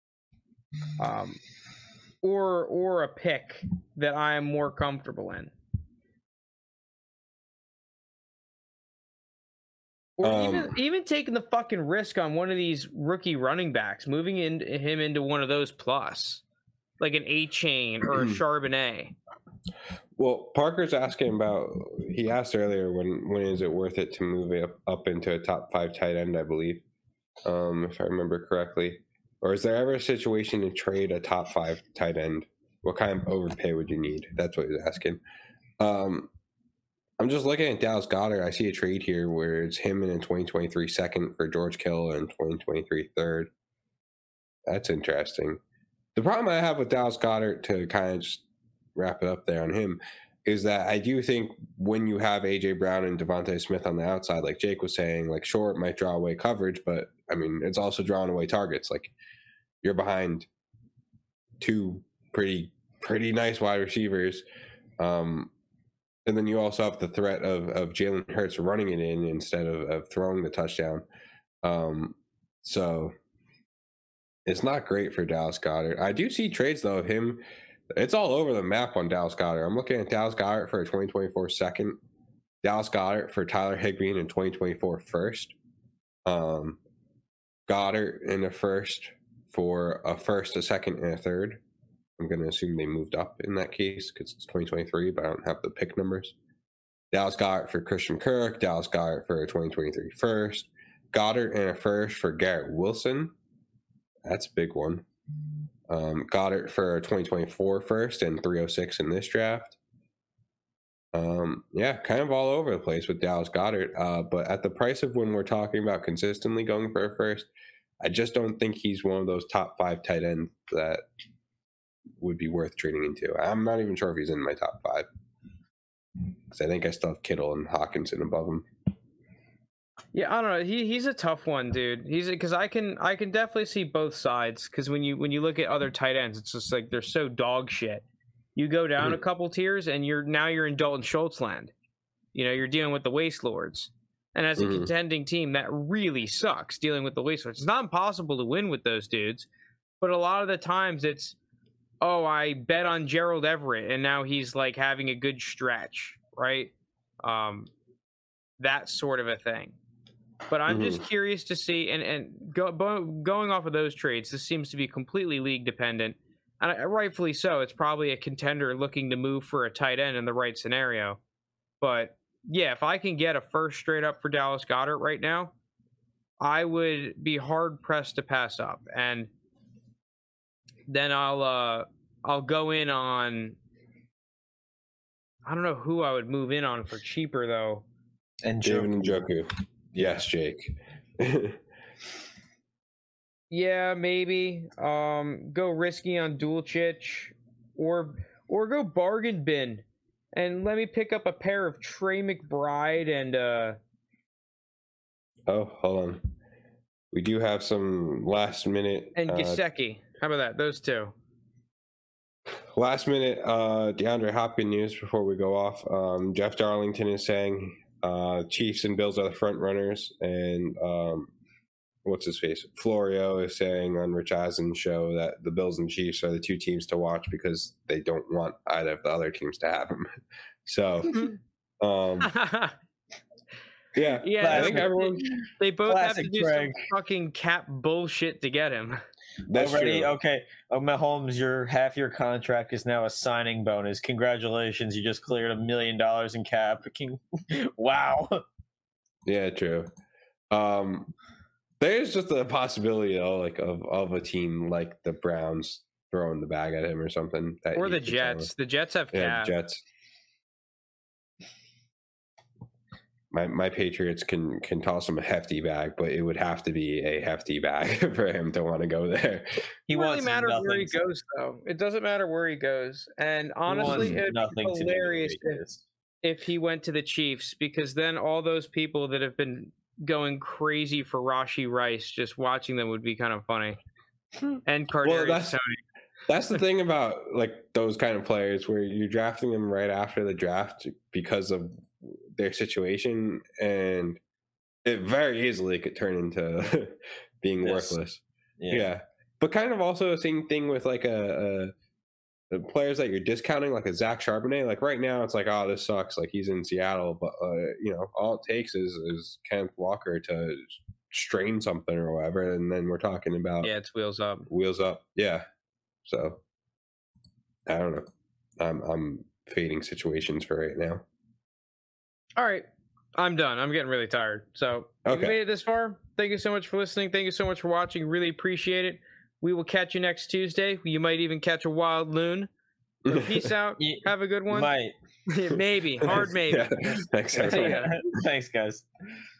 or a pick that I am more comfortable in. Or even taking the fucking risk on one of these rookie running backs, moving him into one of those plus, like an A-Chain or a Charbonnet. Well, Parker's asking about. He asked earlier when is it worth it to move it up into a top 5 tight end, I believe, if I remember correctly. Or is there ever a situation to trade a top 5 tight end? What kind of overpay would you need? That's what he's asking. I'm just looking at Dallas Goedert. I see a trade here where it's him in a 2023 second for George Kittle and 2023 third. That's interesting. The problem I have with Dallas Goedert, to kind of just wrap it up there on him, is that I do think when you have A.J. Brown and Devontae Smith on the outside, like Jake was saying, like, sure, it might draw away coverage, but, I mean, it's also drawing away targets. Like, you're behind 2 pretty nice wide receivers. And then you also have the threat of Jalen Hurts running it in instead of throwing the touchdown. So it's not great for Dallas Goedert. I do see trades, though, of him. It's all over the map on Dallas Goedert. I'm looking at Dallas Goedert for a 2024 second, Dallas Goedert for Tyler Higbee in a 2024 first, Goddard in a first for a first, a second, and a third. I'm going to assume they moved up in that case because it's 2023, but I don't have the pick numbers. Dallas Goedert for Christian Kirk, Dallas Goedert for a 2023 first, Goddard and a first for Garrett Wilson. That's a big one. Goddard for a 2024 first and 306 in this draft. Yeah, kind of all over the place with Dallas Goedert. But at the price of when we're talking about consistently going for a first, I just don't think he's one of those top 5 tight ends that would be worth trading into. I'm not even sure if he's in my top 5 because I think I still have Kittle and Hawkinson above him. Yeah, I don't know. He's a tough one, dude. He's because I can definitely see both sides. Because when you look at other tight ends, it's just like they're so dog shit. You go down a couple tiers, and you're in Dalton Schultz land. You know, you're dealing with the Waste Lords, and as a contending team, that really sucks dealing with the Waste Lords. It's not impossible to win with those dudes, but a lot of the times it's, oh, I bet on Gerald Everett, and now he's like having a good stretch, right? That sort of a thing. But I'm just curious to see, going off of those trades, this seems to be completely league dependent, and rightfully so. It's probably a contender looking to move for a tight end in the right scenario. But yeah, if I can get a first straight up for Dallas Goedert right now, I would be hard pressed to pass up. And then I'll go in on, I don't know who I would move in on for cheaper though. And David Njoku. Yes, Jake. Yeah, maybe. Go risky on Dulcich, or go bargain bin, and let me pick up a pair of Trey McBride and. Oh, hold on. We do have some last minute. And Gesicki. How about that? Those two. Last minute DeAndre Hopkins news before we go off. Jeff Darlington is saying Chiefs and Bills are the front runners, and what's his face? Florio is saying on Rich Eisen's show that the Bills and Chiefs are the 2 teams to watch because they don't want either of the other teams to have them. So, yeah, I think everyone they both have to do some fucking cap bullshit to get him. That's already true. Okay. Mahomes, half your contract is now a signing bonus. Congratulations, you just cleared $1 million in cap. Wow. Yeah, true. There's just a possibility, of a team like the Browns throwing the bag at him or something. Or the Jets. The Jets have cap. Yeah, Jets. My Patriots can toss him a hefty bag, but it would have to be a hefty bag for him to want to go there. It doesn't matter where he goes, though. It doesn't matter where he goes. And honestly, it'd be hilarious if he went to the Chiefs, because then all those people that have been going crazy for Rashee Rice, just watching them would be kind of funny. And Kadarius Toney. That's the thing about like those kind of players where you're drafting them right after the draft because of their situation, and it very easily could turn into being worthless. Yeah. But kind of also the same thing with like the players that you're discounting, like a Zach Charbonnet. Like right now, it's like, oh, this sucks. Like he's in Seattle, but all it takes is Kenneth Walker to strain something or whatever, and then we're talking about it's wheels up. Wheels up, yeah. So I don't know. I'm fading situations for right now. All right, I'm done. I'm getting really tired. So if you made it this far, thank you so much for listening. Thank you so much for watching. Really appreciate it. We will catch you next Tuesday. You might even catch a wild loon. So peace out. Have a good one. Might. Maybe. Hard maybe. Yeah. Thanks, everyone. Thanks, guys.